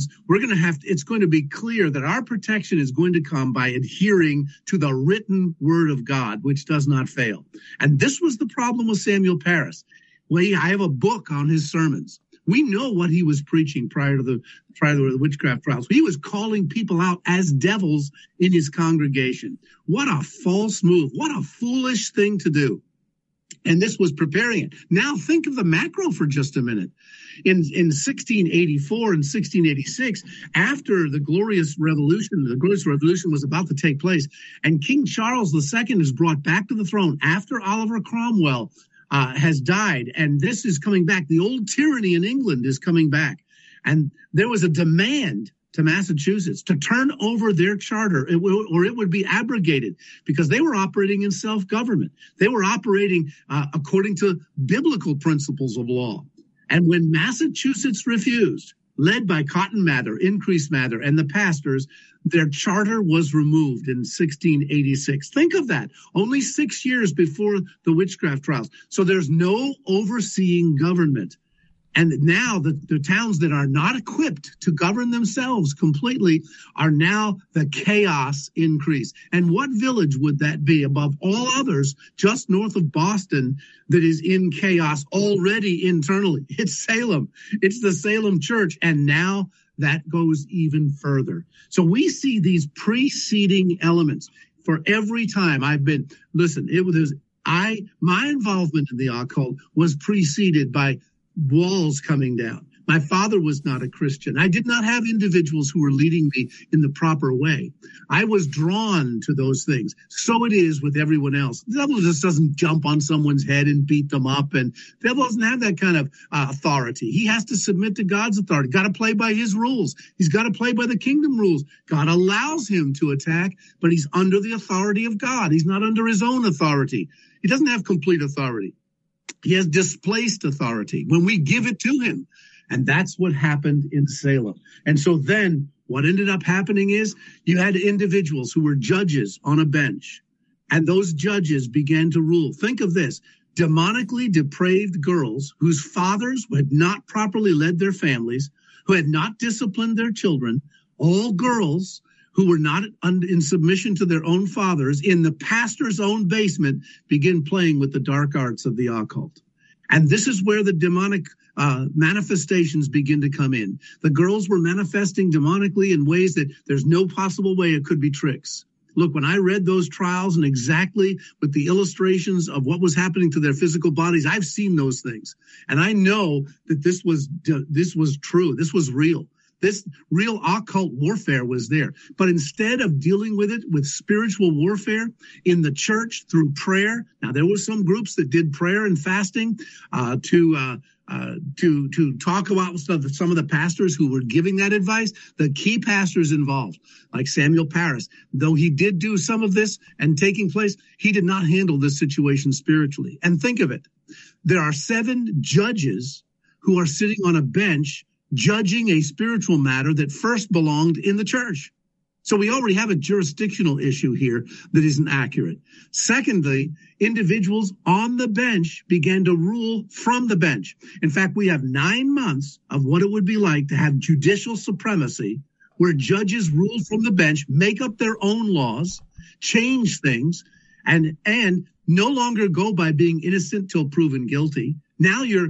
we're going to have to, it's going to be clear that our protection is going to come by adhering to the written word of God, which does not fail. And this was the problem with Samuel Parris. Well, I have a book on his sermons. We know what he was preaching prior to the prior to the witchcraft trials. He was calling people out as devils in his congregation. What a false move. What a foolish thing to do. And this was preparing it. Now think of the macro for just a minute. In in sixteen eighty-four and sixteen eighty-six, after the glorious revolution, the glorious revolution was about to take place, and King Charles the Second is brought back to the throne after Oliver Cromwell uh, has died. And this is coming back. The old tyranny in England is coming back. And there was a demand to Massachusetts to turn over their charter, it will, or it would be abrogated, because they were operating in self-government. They were operating uh, according to biblical principles of law. And when Massachusetts refused, led by Cotton Mather, Increase Mather, and the pastors, their charter was removed in sixteen eighty-six. Think of that. Only six years before the witchcraft trials. So there's no overseeing government. And now the, the towns that are not equipped to govern themselves completely are now the chaos increase. And what village would that be above all others just north of Boston that is in chaos already internally? It's Salem. It's the Salem church. And now that goes even further. So we see these preceding elements. For every time I've been, listen, it was, I, my involvement in the occult was preceded by walls coming down. My father was not a Christian. I did not have individuals who were leading me in the proper way. I was drawn to those things. So it is with everyone else. The devil just doesn't jump on someone's head and beat them up. And the devil doesn't have that kind of uh, authority. He has to submit to God's authority. Got to play by his rules. He's got to play by the kingdom rules. God allows him to attack, but he's under the authority of God. He's not under his own authority. He doesn't have complete authority. He has displaced authority when we give it to him. And that's what happened in Salem. And so then what ended up happening is you had individuals who were judges on a bench, and those judges began to rule. Think of this. Demonically depraved girls whose fathers had not properly led their families, who had not disciplined their children, all girls who were not in submission to their own fathers, in the pastor's own basement, begin playing with the dark arts of the occult. And this is where the demonic uh, manifestations begin to come in. The girls were manifesting demonically in ways that there's no possible way it could be tricks. Look, when I read those trials and exactly with the illustrations of what was happening to their physical bodies, I've seen those things. And I know that this was this was true. This was real. This real occult warfare was there. But instead of dealing with it with spiritual warfare in the church through prayer, now there were some groups that did prayer and fasting uh, to uh, uh, to to talk about some of the pastors who were giving that advice. The key pastors involved, like Samuel Parris, though he did do some of this and taking place, he did not handle this situation spiritually. And think of it. There are seven judges who are sitting on a bench judging a spiritual matter that first belonged in the church. So we already have a jurisdictional issue here that isn't accurate. Secondly, individuals on the bench began to rule from the bench. In fact, we have nine months of what it would be like to have judicial supremacy, where judges rule from the bench, make up their own laws, change things, and, and no longer go by being innocent till proven guilty. Now you're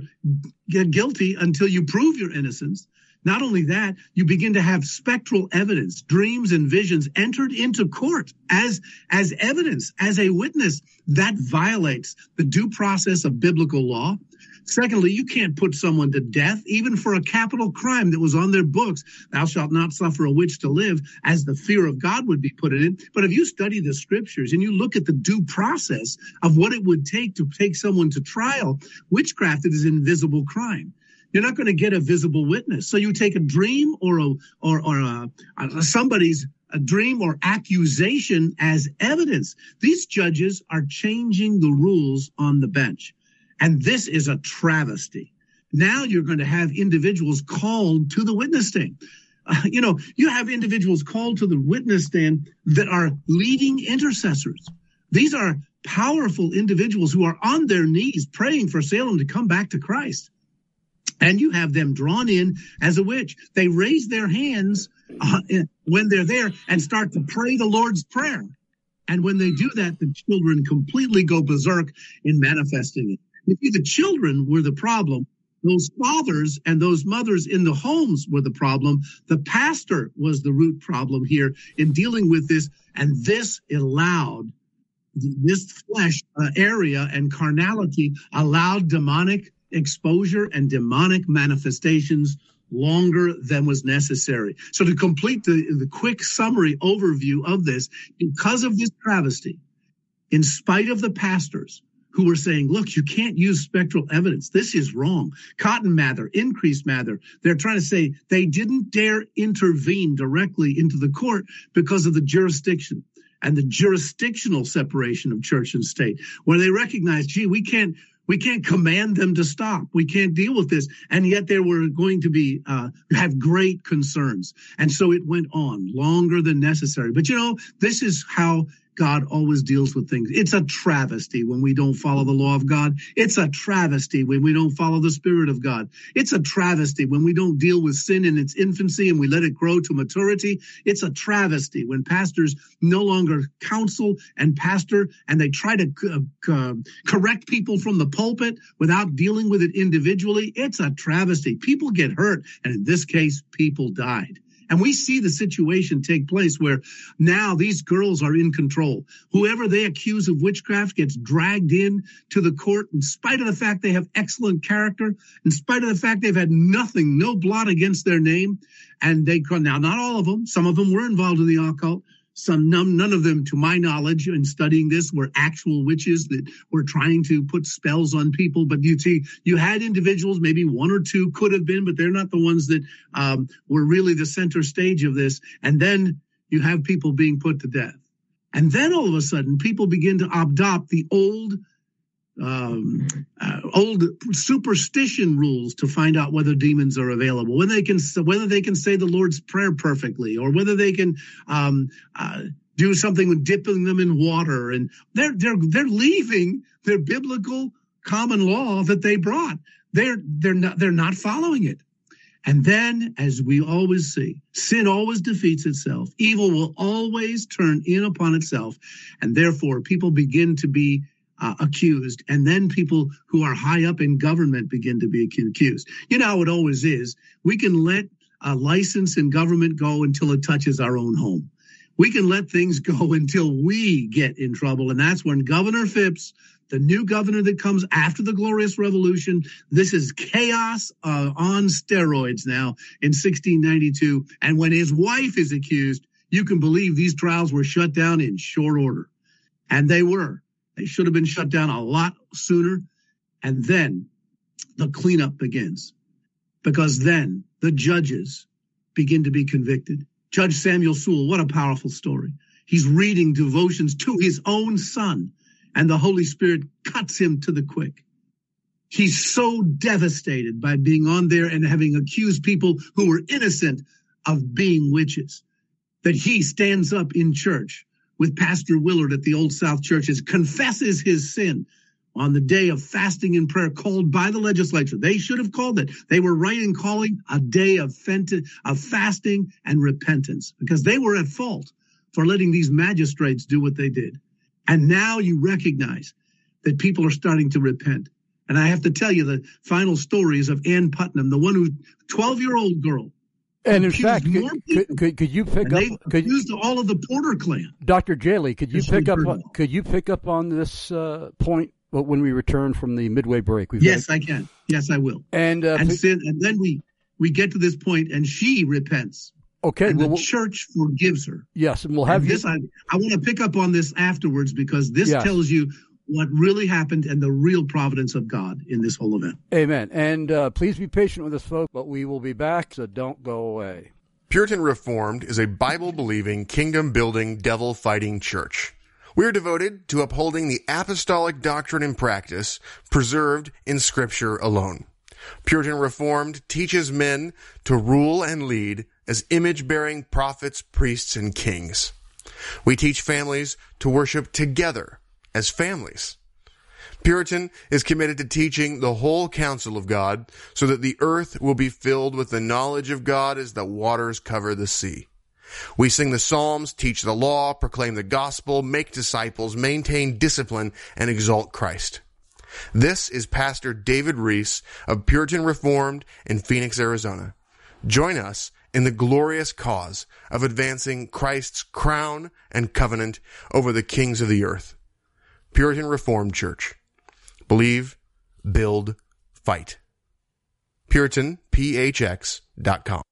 guilty until you prove your innocence. Not only that, you begin to have spectral evidence, dreams and visions entered into court as, as evidence, as a witness. That violates the due process of biblical law. Secondly, you can't put someone to death, even for a capital crime that was on their books. Thou shalt not suffer a witch to live, as the fear of God would be put in. But if you study the scriptures and you look at the due process of what it would take to take someone to trial, witchcraft is an invisible crime. You're not going to get a visible witness. So you take a dream or a, or, or a, a, somebody's a dream or accusation as evidence. These judges are changing the rules on the bench. And this is a travesty. Now you're going to have individuals called to the witness stand. Uh, you know, you have individuals called to the witness stand that are leading intercessors. These are powerful individuals who are on their knees praying for Salem to come back to Christ. And you have them drawn in as a witch. They raise their hands uh, when they're there and start to pray the Lord's Prayer. And when they do that, the children completely go berserk in manifesting it. You see, the children were the problem. Those fathers and those mothers in the homes were the problem. The pastor was the root problem here in dealing with this. And this allowed, this flesh uh, area and carnality allowed demonic exposure and demonic manifestations longer than was necessary. So to complete the, the quick summary overview of this, because of this travesty, in spite of the pastors who were saying, look, you can't use spectral evidence. This is wrong. Cotton Mather, Increase Mather, they're trying to say they didn't dare intervene directly into the court because of the jurisdiction and the jurisdictional separation of church and state, where they recognized, gee, we can't We can't command them to stop. We can't deal with this. And yet they were going to be uh, have great concerns. And so it went on longer than necessary. But, you know, this is how God always deals with things. It's a travesty when we don't follow the law of God. It's a travesty when we don't follow the Spirit of God. It's a travesty when we don't deal with sin in its infancy and we let it grow to maturity. It's a travesty when pastors no longer counsel and pastor and they try to uh, uh, correct people from the pulpit without dealing with it individually. It's a travesty. People get hurt, and in this case, people died. And we see the situation take place where now these girls are in control. Whoever they accuse of witchcraft gets dragged in to the court in spite of the fact they have excellent character, in spite of the fact they've had nothing, no blot against their name. And they now, not all of them, some of them were involved in the occult. Some, none, none of them, to my knowledge, in studying this, were actual witches that were trying to put spells on people. But you see, you had individuals, maybe one or two could have been, but they're not the ones that um, were really the center stage of this. And then you have people being put to death. And then all of a sudden, people begin to adopt the old Um, uh, old superstition rules to find out whether demons are available, when they can, whether they can say the Lord's Prayer perfectly, or whether they can um, uh, do something with dipping them in water. And they're they're they're leaving their biblical common law that they brought. They're they're not they're not following it. And then, as we always see, sin always defeats itself. Evil will always turn in upon itself, and therefore people begin to be Uh, accused, and then people who are high up in government begin to be accused. You know how it always is. We can let a license in government go until it touches our own home. We can let things go until we get in trouble, and that's when Governor Phipps, the new governor that comes after the Glorious Revolution, this is chaos uh, on steroids now in sixteen ninety-two, and when his wife is accused, you can believe these trials were shut down in short order, and they were. They should have been shut down a lot sooner. And then the cleanup begins, because then the judges begin to be convicted. Judge Samuel Sewall, what a powerful story. He's reading devotions to his own son, and the Holy Spirit cuts him to the quick. He's so devastated by being on there and having accused people who were innocent of being witches that he stands up in church with Pastor Willard at the Old South Churches, confesses his sin on the day of fasting and prayer called by the legislature. They should have called it. They were right in calling a day of, fent- of fasting and repentance, because they were at fault for letting these magistrates do what they did. And now you recognize that people are starting to repent. And I have to tell you the final stories of Ann Putnam, the one who, twelve-year-old girl. And in fact, could, could, could, could you pick up? Could used all of the Porter clan. Doctor Jaley, could you pick up? On, could you pick up on this uh, point when we return from the midway break? We've yes, got... I can. Yes, I will. And uh, and, sin, and then we we get to this point, and she repents. Okay, and well, the church forgives her. Yes, and we'll have and you. This, I, I want to pick up on this afterwards, because this yes. tells you what really happened and the real providence of God in this whole event. Amen. And uh, please be patient with us, folks, but we will be back, so don't go away. Puritan Reformed is a Bible-believing, kingdom-building, devil-fighting church. We are devoted to upholding the apostolic doctrine and practice preserved in Scripture alone. Puritan Reformed teaches men to rule and lead as image-bearing prophets, priests, and kings. We teach families to worship together as families. Puritan is committed to teaching the whole counsel of God so that the earth will be filled with the knowledge of God as the waters cover the sea. We sing the Psalms, teach the law, proclaim the gospel, make disciples, maintain discipline, and exalt Christ. This is Pastor David Reese of Puritan Reformed in Phoenix, Arizona. Join us in the glorious cause of advancing Christ's crown and covenant over the kings of the earth. Puritan Reformed Church. Believe, build, fight. Puritan P H X dot com.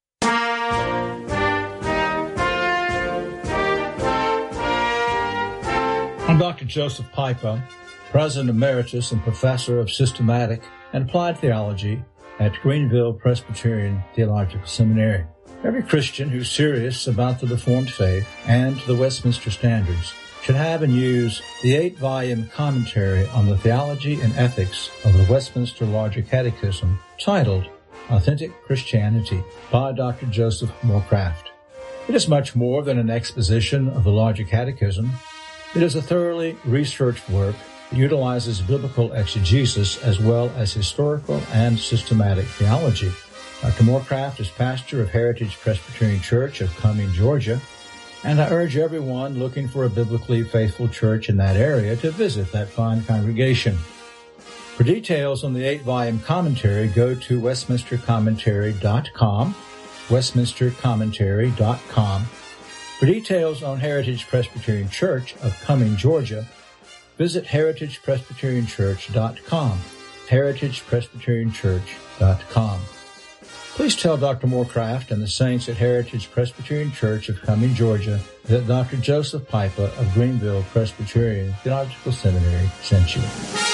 I'm Doctor Joseph Pipa, President Emeritus and Professor of Systematic and Applied Theology at Greenville Presbyterian Theological Seminary. Every Christian who's serious about the Reformed faith and the Westminster Standards should have and use the eight-volume commentary on the theology and ethics of the Westminster Larger Catechism titled Authentic Christianity by Doctor Joseph Morecraft. It is much more than an exposition of the Larger Catechism. It is a thoroughly researched work that utilizes biblical exegesis as well as historical and systematic theology. Doctor Morecraft is pastor of Heritage Presbyterian Church of Cumming, Georgia, and I urge everyone looking for a biblically faithful church in that area to visit that fine congregation. For details on the eight-volume commentary, go to westminster commentary dot com, westminster commentary dot com. For details on Heritage Presbyterian Church of Cumming, Georgia, visit heritage presbyterian church dot com, heritage presbyterian church dot com. Please tell Doctor Morecraft and the saints at Heritage Presbyterian Church of Cumming, Georgia, that Doctor Joseph Pipa of Greenville Presbyterian Theological Seminary sent you.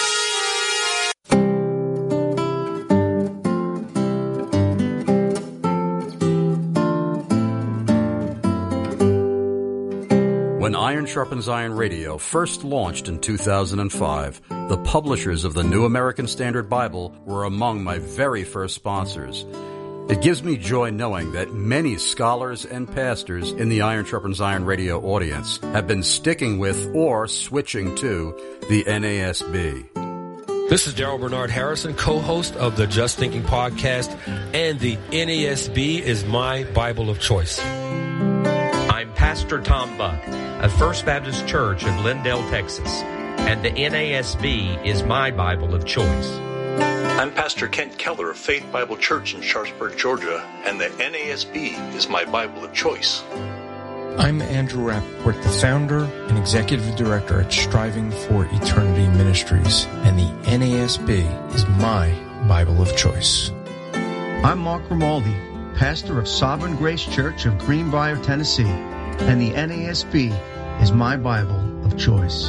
When Iron Sharpens Iron Radio first launched in two thousand five, the publishers of the New American Standard Bible were among my very first sponsors. It gives me joy knowing that many scholars and pastors in the Iron Sharpens Iron Radio audience have been sticking with or switching to the N A S B. This is Daryl Bernard Harrison, co-host of the Just Thinking podcast, and the N A S B is my Bible of choice. I'm Pastor Tom Buck of First Baptist Church of Lindale, Texas, and the N A S B is my Bible of choice. I'm Pastor Kent Keller of Faith Bible Church in Sharpsburg, Georgia, and the N A S B is my Bible of choice. I'm Andrew Rappaport, the founder and executive director at Striving for Eternity Ministries, and the N A S B is my Bible of choice. I'm Mark Grimaldi, pastor of Sovereign Grace Church of Greenbrier, Tennessee, and the N A S B is my Bible of choice.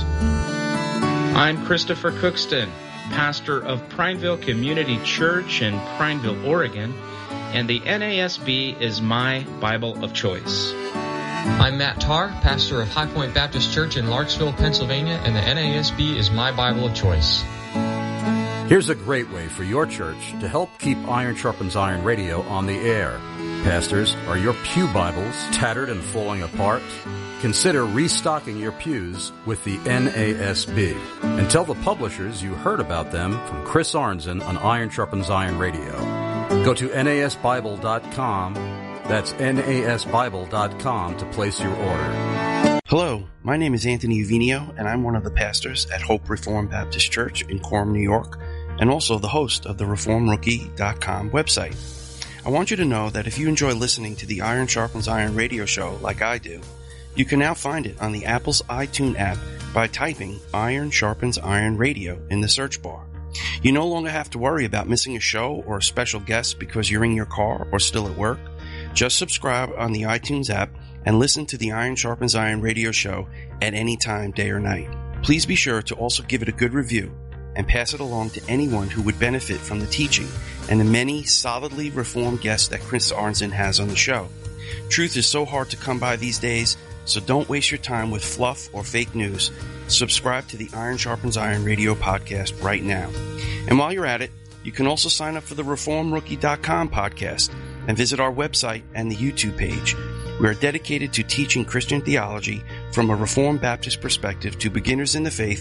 I'm Christopher Cookston, pastor of Prineville Community Church in Prineville, Oregon, and the N A S B is my Bible of choice. I'm Matt Tarr, pastor of High Point Baptist Church in Larksville, Pennsylvania, and the N A S B is my Bible of choice. Here's a great way for your church to help keep Iron Sharpens Iron Radio on the air. Pastors, are your pew Bibles tattered and falling apart? Consider restocking your pews with the N A S B. And tell the publishers you heard about them from Chris Arnzen on Iron Sharpens Iron Radio. Go to N A S Bible dot com. That's N A S Bible dot com to place your order. Hello, my name is Anthony Uvinio, and I'm one of the pastors at Hope Reformed Baptist Church in Quorum, New York, and also the host of the reform rookie dot com website. I want you to know that if you enjoy listening to the Iron Sharpens Iron radio show like I do, you can now find it on the Apple's iTunes app by typing Iron Sharpens Iron Radio in the search bar. You no longer have to worry about missing a show or a special guest because you're in your car or still at work. Just subscribe on the iTunes app and listen to the Iron Sharpens Iron radio show at any time, day or night. Please be sure to also give it a good review and pass it along to anyone who would benefit from the teaching and the many solidly reformed guests that Chris Arnzen has on the show. Truth is so hard to come by these days, so don't waste your time with fluff or fake news. Subscribe to the Iron Sharpens Iron radio podcast right now. And while you're at it, you can also sign up for the reform rookie dot com podcast and visit our website and the YouTube page. We are dedicated to teaching Christian theology from a Reformed Baptist perspective to beginners in the faith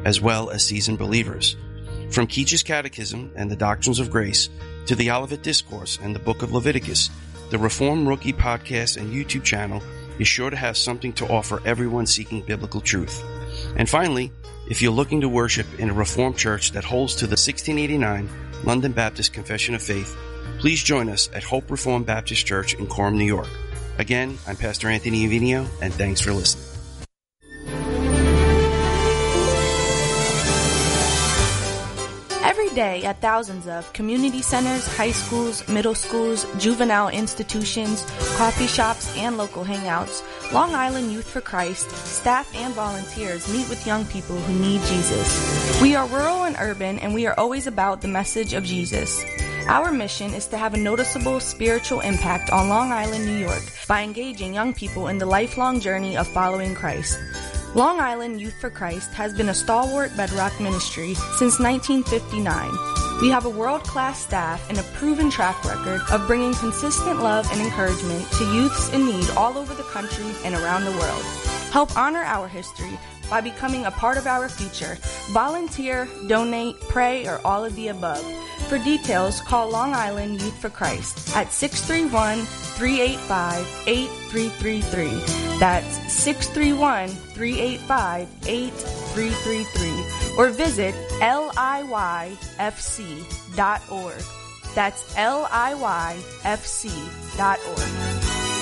as well as seasoned believers. From Keach's Catechism and the Doctrines of Grace to the Olivet Discourse and the Book of Leviticus, the Reformed Rookie podcast and YouTube channel is sure to have something to offer everyone seeking biblical truth. And finally, if you're looking to worship in a Reformed church that holds to the sixteen eighty-nine London Baptist Confession of Faith, please join us at Hope Reformed Baptist Church in Coram, New York. Again, I'm Pastor Anthony Eugenio, and thanks for listening. Every day at thousands of community centers, high schools, middle schools, juvenile institutions, coffee shops, and local hangouts, Long Island Youth for Christ, staff and volunteers meet with young people who need Jesus. We are rural and urban, and we are always about the message of Jesus. Our mission is to have a noticeable spiritual impact on Long Island, New York, by engaging young people in the lifelong journey of following Christ. Long Island Youth for Christ has been a stalwart bedrock ministry since nineteen fifty-nine. We have a world-class staff and a proven track record of bringing consistent love and encouragement to youths in need all over the country and around the world. Help honor our history by becoming a part of our future. Volunteer, donate, pray, or all of the above. For details, call Long Island Youth for Christ at six three one, three eight five, eight three three three. That's six three one, three eight five, eight three three three. Or visit L I Y F C dot org. That's L I Y F C dot org.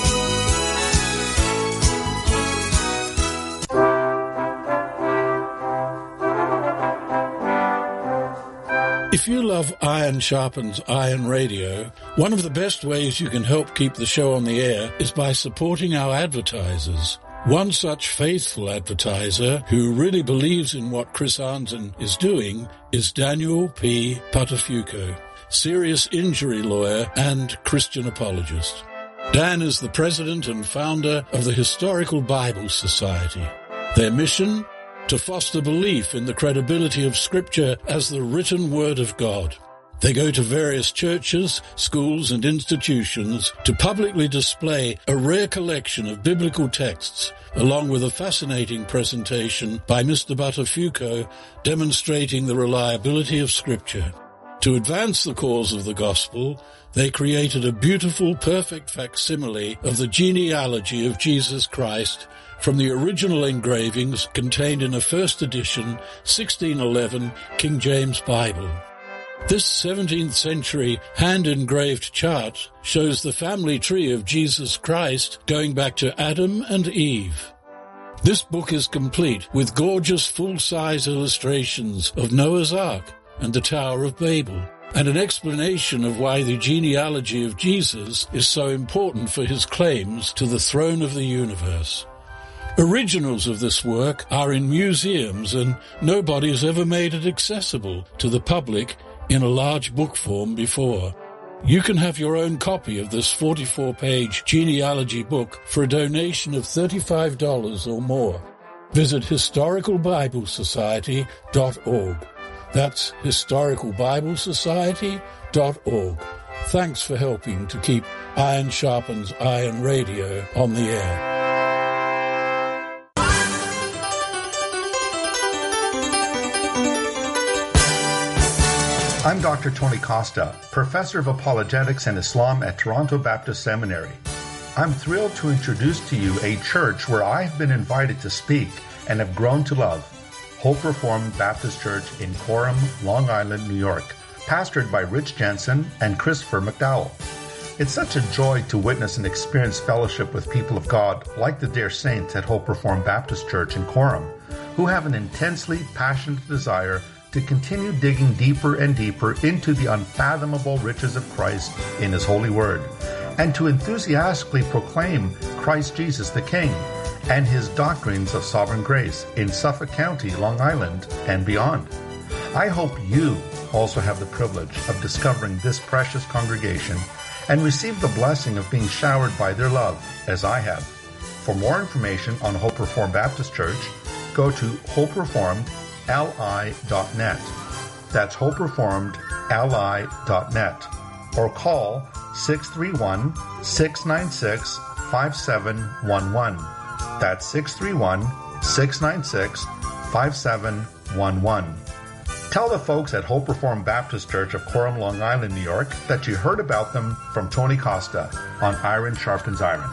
If you love Iron Sharpens Iron Radio, one of the best ways you can help keep the show on the air is by supporting our advertisers. One such faithful advertiser who really believes in what Chris Arnzen is doing is Daniel P. Patafuco, serious injury lawyer and Christian apologist. Dan is the president and founder of the Historical Bible Society. Their mission? To foster belief in the credibility of Scripture as the written Word of God. They go to various churches, schools, and institutions to publicly display a rare collection of biblical texts, along with a fascinating presentation by Mister Buttafuoco demonstrating the reliability of Scripture. To advance the cause of the gospel, they created a beautiful, perfect facsimile of the genealogy of Jesus Christ from the original engravings contained in a first edition sixteen eleven King James Bible. This seventeenth century hand-engraved chart shows the family tree of Jesus Christ going back to Adam and Eve. This book is complete with gorgeous full-size illustrations of Noah's Ark and the Tower of Babel, and an explanation of why the genealogy of Jesus is so important for his claims to the throne of the universe. Originals of this work are in museums, and nobody has ever made it accessible to the public in a large book form before. You can have your own copy of this forty-four page genealogy book for a donation of thirty-five dollars or more. Visit historical bible society dot org. That's historical bible society dot org. Thanks for helping to keep Iron Sharpens Iron Radio on the air. I'm Doctor Tony Costa, Professor of Apologetics and Islam at Toronto Baptist Seminary. I'm thrilled to introduce to you a church where I've been invited to speak and have grown to love, Hope Reformed Baptist Church in Coram, Long Island, New York, pastored by Rich Jensen and Christopher McDowell. It's such a joy to witness and experience fellowship with people of God like the dear saints at Hope Reformed Baptist Church in Coram, who have an intensely passionate desire to continue digging deeper and deeper into the unfathomable riches of Christ in His holy word, and to enthusiastically proclaim Christ Jesus the King and His doctrines of sovereign grace in Suffolk County, Long Island, and beyond. I hope you also have the privilege of discovering this precious congregation and receive the blessing of being showered by their love, as I have. For more information on Hope Reformed Baptist Church, go to hope reformed L I dot net. That's hope reformed L I dot net. Or call six three one, six nine six, five seven one one. That's six three one, six nine six, five seven one one. Tell the folks at Hope Reformed Baptist Church of Coram, Long Island, New York, that you heard about them from Tony Costa on Iron Sharpens Iron.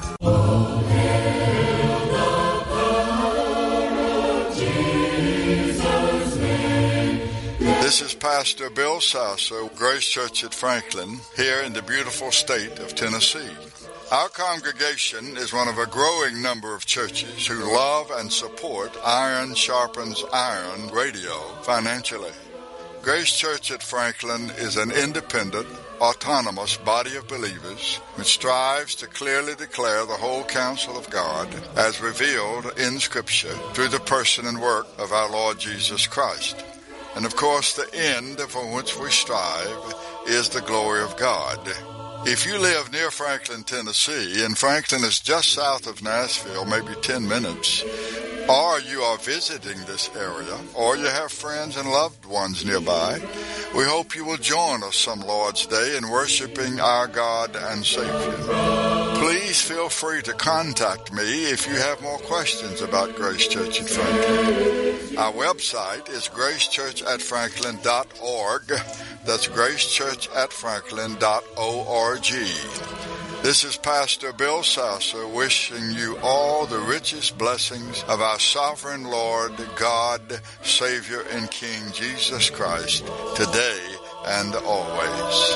This is Pastor Bill Sasser, Grace Church at Franklin, here in the beautiful state of Tennessee. Our congregation is one of a growing number of churches who love and support Iron Sharpens Iron radio financially. Grace Church at Franklin is an independent, autonomous body of believers which strives to clearly declare the whole counsel of God as revealed in Scripture through the person and work of our Lord Jesus Christ. And of course, the end for which we strive is the glory of God. If you live near Franklin, Tennessee, and Franklin is just south of Nashville, maybe ten minutes, or you are visiting this area, or you have friends and loved ones nearby, we hope you will join us some Lord's Day in worshiping our God and Savior. Please feel free to contact me if you have more questions about Grace Church at Franklin. Our website is grace church at franklin dot org. That's grace church at franklin dot org. This is Pastor Bill Sasser wishing you all the richest blessings of our sovereign Lord, God, Savior, and King Jesus Christ, today and always.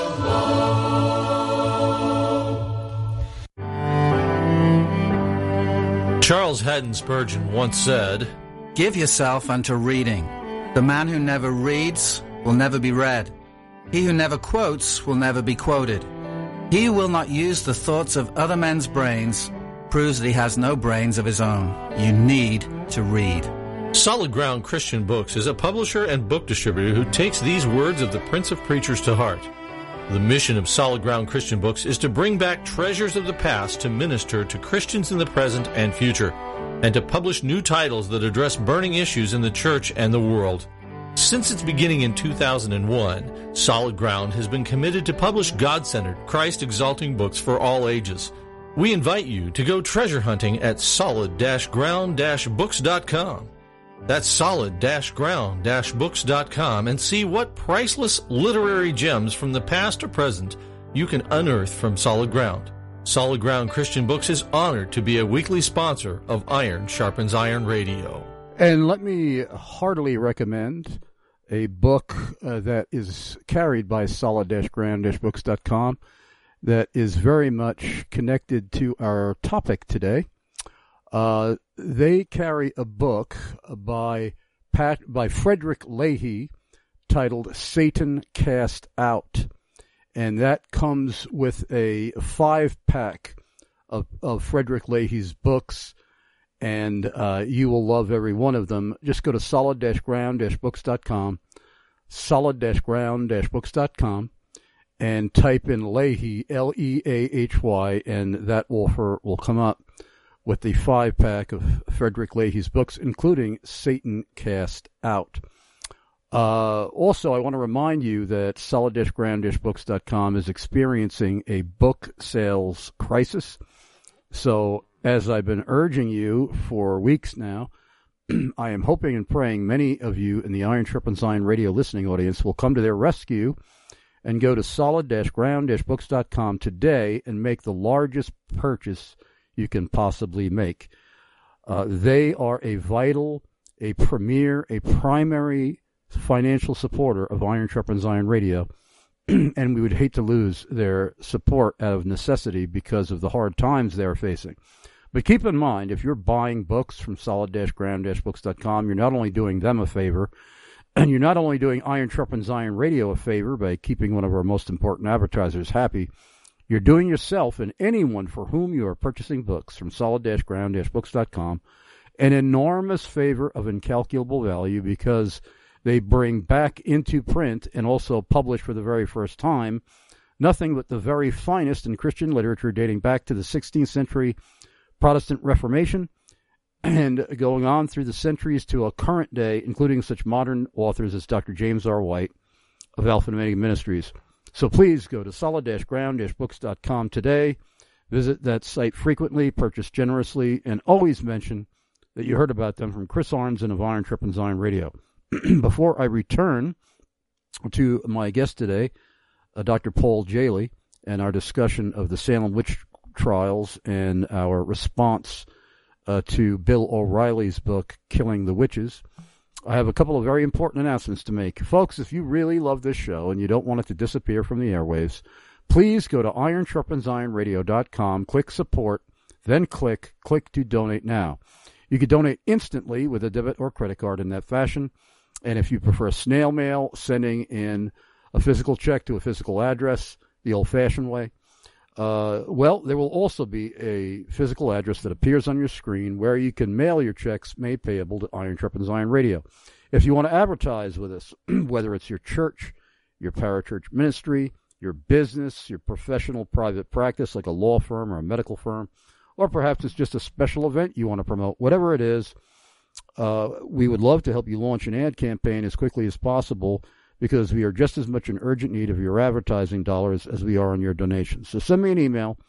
Charles Haddon Spurgeon once said, "Give yourself unto reading. The man who never reads will never be read. He who never quotes will never be quoted. He who will not use the thoughts of other men's brains proves that he has no brains of his own. You need to read." Solid Ground Christian Books is a publisher and book distributor who takes these words of the Prince of Preachers to heart. The mission of Solid Ground Christian Books is to bring back treasures of the past to minister to Christians in the present and future, and to publish new titles that address burning issues in the church and the world. Since its beginning in two thousand one, Solid Ground has been committed to publish God-centered, Christ-exalting books for all ages. We invite you to go treasure hunting at solid ground books dot com. That's solid ground books dot com and see what priceless literary gems from the past or present you can unearth from Solid Ground. Solid Ground Christian Books is honored to be a weekly sponsor of Iron Sharpens Iron Radio. And let me heartily recommend a book uh, that is carried by solid ground books dot com that is very much connected to our topic today. Uh, they carry a book by Pat, by Frederick Leahy titled Satan Cast Out. And that comes with a five-pack of, of Frederick Leahy's books, and uh, you will love every one of them. Just go to solid ground books dot com, solid ground books dot com, and type in Leahy, L E A H Y, and that offer will come up with the five-pack of Frederick Leahy's books, including Satan Cast Out. Uh, also, I want to remind you that solid ground books dot com is experiencing a book sales crisis. So, as I've been urging you for weeks now, I am hoping and praying many of you in the Iron Sharpens Iron radio listening audience will come to their rescue and go to solid ground books dot com today and make the largest purchase you can possibly make. Uh, they are a vital, a premier, a primary financial supporter of Iron Sharpens Iron Radio, and we would hate to lose their support out of necessity because of the hard times they're facing. But keep in mind, if you're buying books from solid ground books dot com, you're not only doing them a favor, and you're not only doing Iron Sharpens Iron Radio a favor by keeping one of our most important advertisers happy, you're doing yourself and anyone for whom you are purchasing books from solid ground books dot com an enormous favor of incalculable value, because they bring back into print and also publish for the very first time nothing but the very finest in Christian literature dating back to the sixteenth century Protestant Reformation and going on through the centuries to a current day, including such modern authors as Doctor James R. White of Alpha and Omega Ministries. So please go to solid ground books dot com today. Visit that site frequently, purchase generously, and always mention that you heard about them from Chris Arnzen of Iron Sharpens Iron Radio. Before I return to my guest today, uh, Doctor Paul Jaley, and our discussion of the Salem witch trials and our response uh, to Bill O'Reilly's book, Killing the Witches, I have a couple of very important announcements to make. Folks, if you really love this show and you don't want it to disappear from the airwaves, please go to iron sharpens iron radio dot com, click support, then click click to donate now. You can donate instantly with a debit or credit card in that fashion. And if you prefer snail mail, sending in a physical check to a physical address, the old-fashioned way, uh, well, there will also be a physical address that appears on your screen where you can mail your checks made payable to Iron Sharpens Iron Radio. If you want to advertise with us, whether it's your church, your parachurch ministry, your business, your professional private practice like a law firm or a medical firm, or perhaps it's just a special event you want to promote, whatever it is, uh, we would love to help you launch an ad campaign as quickly as possible, because we are just as much in urgent need of your advertising dollars as we are on your donations. So send me an email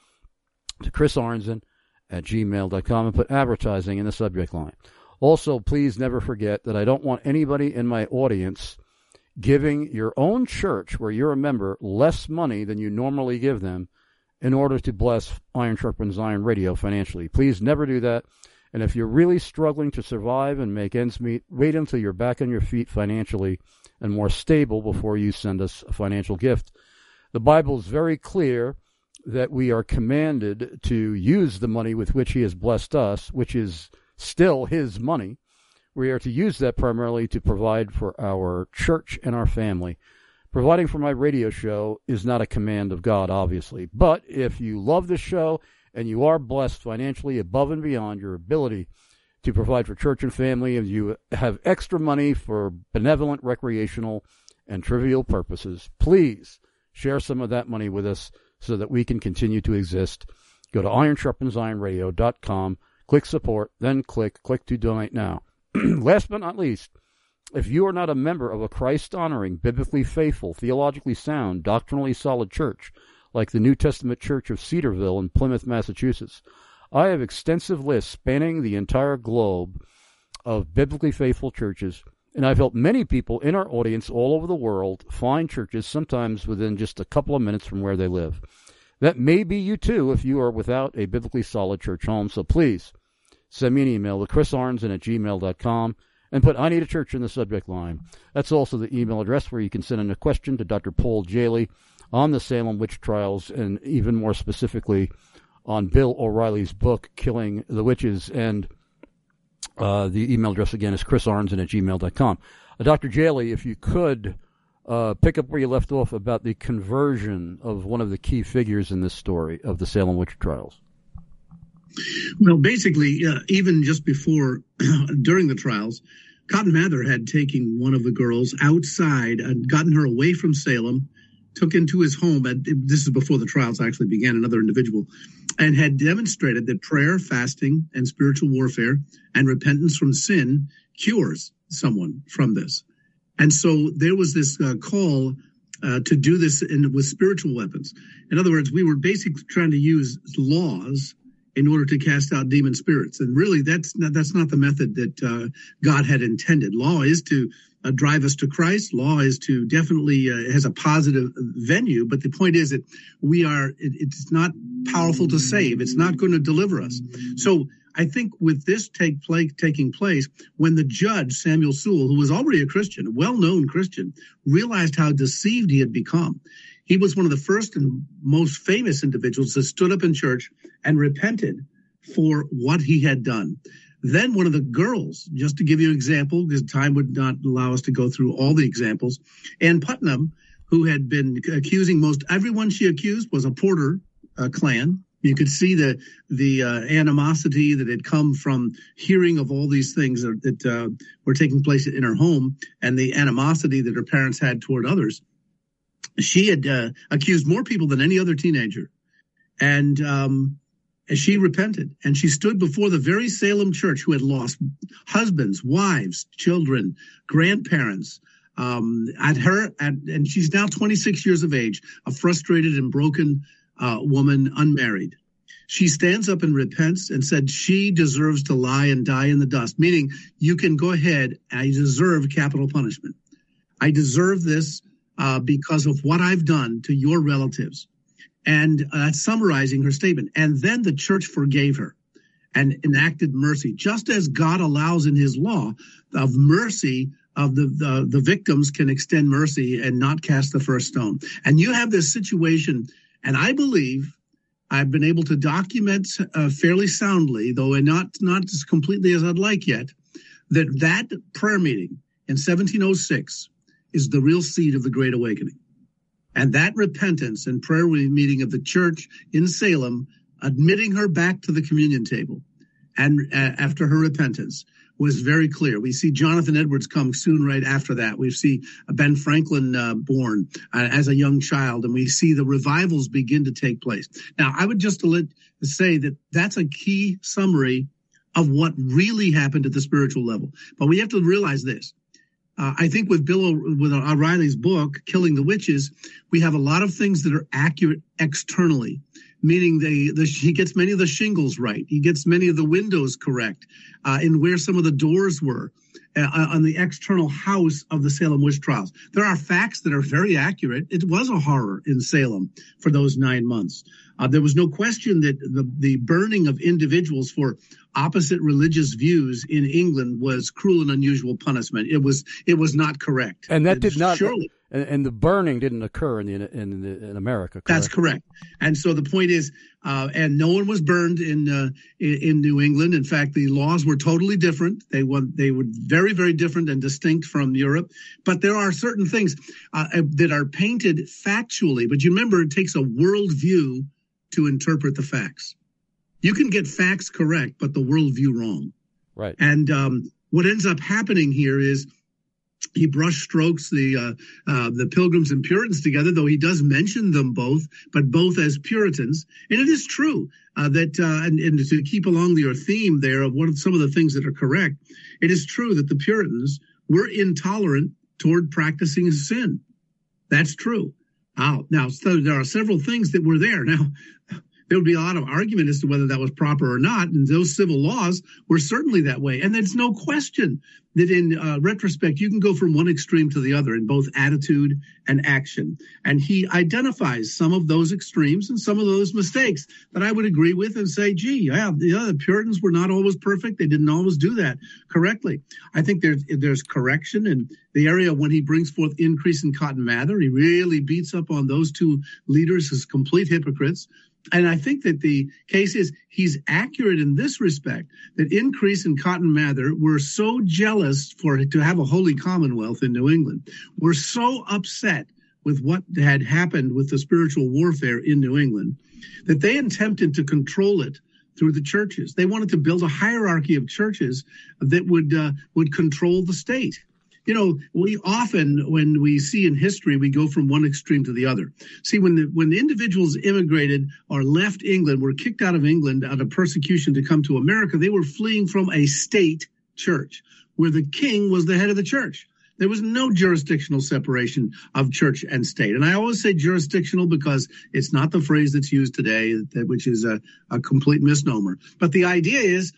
to chris arnzen at gmail dot com and put advertising in the subject line. Also, please never forget that I don't want anybody in my audience giving your own church, where you're a member, less money than you normally give them in order to bless Iron Sharpens Iron Radio financially. Please never do that. And if you're really struggling to survive and make ends meet, wait until you're back on your feet financially and more stable before you send us a financial gift. The Bible is very clear that we are commanded to use the money with which he has blessed us, which is still his money. We are to use that primarily to provide for our church and our family. Providing for my radio show is not a command of God, obviously. But if you love this show and you are blessed financially above and beyond your ability to provide for church and family, and you have extra money for benevolent, recreational, and trivial purposes, please share some of that money with us so that we can continue to exist. Go to iron sharpens iron radio dot com, click support, then click click to donate now. Last but not least, if you are not a member of a Christ-honoring, biblically faithful, theologically sound, doctrinally solid church like the New Testament Church of Cedarville in Plymouth, Massachusetts, I have extensive lists spanning the entire globe of biblically faithful churches, and I've helped many people in our audience all over the world find churches, sometimes within just a couple of minutes from where they live. That may be you too if you are without a biblically solid church home, so please send me an email to chris arnzen at gmail dot com and put I need a church in the subject line. That's also the email address where you can send in a question to Doctor Paul Jaley on the Salem witch trials, and even more specifically on Bill O'Reilly's book, Killing the Witches. And uh, the email address again is chris arnzen at gmail dot com. Uh, Doctor Jaley, if you could uh, pick up where you left off about the conversion of one of the key figures in this story of the Salem witch trials. Well, basically, uh, even just before, during the trials, Cotton Mather had taken one of the girls outside and gotten her away from Salem, took into his home, and this is before the trials actually began, another individual, and had demonstrated that prayer, fasting, and spiritual warfare and repentance from sin cures someone from this. And so there was this uh, call uh, to do this in, with spiritual weapons. In other words, we were basically trying to use laws in order to cast out demon spirits. And really, that's not, that's not the method that uh, God had intended. Law is to uh, drive us to Christ. Law is to definitely, uh, has a positive venue. But the point is that we are, it, it's not powerful to save. It's not going to deliver us. So I think with this take place, taking place, when the judge, Samuel Sewall, who was already a Christian, a well-known Christian, realized how deceived he had become, he was one of the first and most famous individuals that stood up in church and repented for what he had done. Then one of the girls, just to give you an example, because time would not allow us to go through all the examples, Ann Putnam, who had been accusing most everyone she accused was a Porter uh, clan. You could see the the uh, animosity that had come from hearing of all these things that, that uh, were taking place in her home, and the animosity that her parents had toward others. She had uh, accused more people than any other teenager. And um, she repented. And she stood before the very Salem church who had lost husbands, wives, children, grandparents. Um, at her, at, and she's now twenty-six years of age, a frustrated and broken uh, woman, unmarried. She stands up and repents and said she deserves to lie and die in the dust, meaning you can go ahead. I deserve capital punishment. I deserve this uh, because of what I've done to your relatives. And uh, that's summarizing her statement. And then the church forgave her and enacted mercy, just as God allows in his law of mercy of the, the, the victims can extend mercy and not cast the first stone. And you have this situation, and I believe I've been able to document uh, fairly soundly, though not, not as completely as I'd like yet, that that prayer meeting in seventeen oh six is the real seed of the Great Awakening. And that repentance and prayer meeting of the church in Salem, admitting her back to the communion table, and uh, after her repentance, was very clear. We see Jonathan Edwards come soon right after that. We see Ben Franklin uh, born uh, as a young child, and we see the revivals begin to take place. Now, I would just let, say that that's a key summary of what really happened at the spiritual level. But we have to realize this. Uh, I think with Bill with O'Reilly's book, Killing the Witches, we have a lot of things that are accurate externally, meaning they, the, he gets many of the shingles right. He gets many of the windows correct uh, in where some of the doors were uh, on the external house of the Salem witch trials. There are facts that are very accurate. It was a horror in Salem for those nine months. Uh, there was no question that the, the burning of individuals for opposite religious views in England was cruel and unusual punishment. It was it was not correct. And that did not surely. And, and the burning didn't occur in the, in the, in America. Correct? That's correct. And so the point is, uh, and no one was burned in, uh, in in New England. In fact, the laws were totally different. They were they were very very different and distinct from Europe. But there are certain things uh, that are painted factually. But you remember, it takes a worldview to interpret the facts. You can get facts correct, but the worldview wrong. Right. And um, what ends up happening here is he brush strokes the uh, uh, the Pilgrims and Puritans together, though he does mention them both, but both as Puritans. And it is true uh, that, uh, and, and to keep along your theme there of what some of the things that are correct, it is true that the Puritans were intolerant toward practicing sin. That's true. Now, now so there are several things that were there. Now, there would be a lot of argument as to whether that was proper or not, and those civil laws were certainly that way. And there's no question that in uh, retrospect, you can go from one extreme to the other in both attitude and action. And he identifies some of those extremes and some of those mistakes that I would agree with and say, gee, yeah, yeah, the Puritans were not always perfect. They didn't always do that correctly. I think there's there's correction in the area when he brings forth increase in Cotton Mather. He really beats up on those two leaders as complete hypocrites. And I think that the case is he's accurate in this respect, that Increase and Cotton Mather were so jealous for to have a holy commonwealth in New England, were so upset with what had happened with the spiritual warfare in New England, that they attempted to control it through the churches. They wanted to build a hierarchy of churches that would uh, would control the state. You know, we often, when we see in history, we go from one extreme to the other. See, when the, when the individuals immigrated or left England, were kicked out of England out of persecution to come to America, they were fleeing from a state church where the king was the head of the church. There was no jurisdictional separation of church and state. And I always say jurisdictional because it's not the phrase that's used today, which is a, a complete misnomer. But the idea is,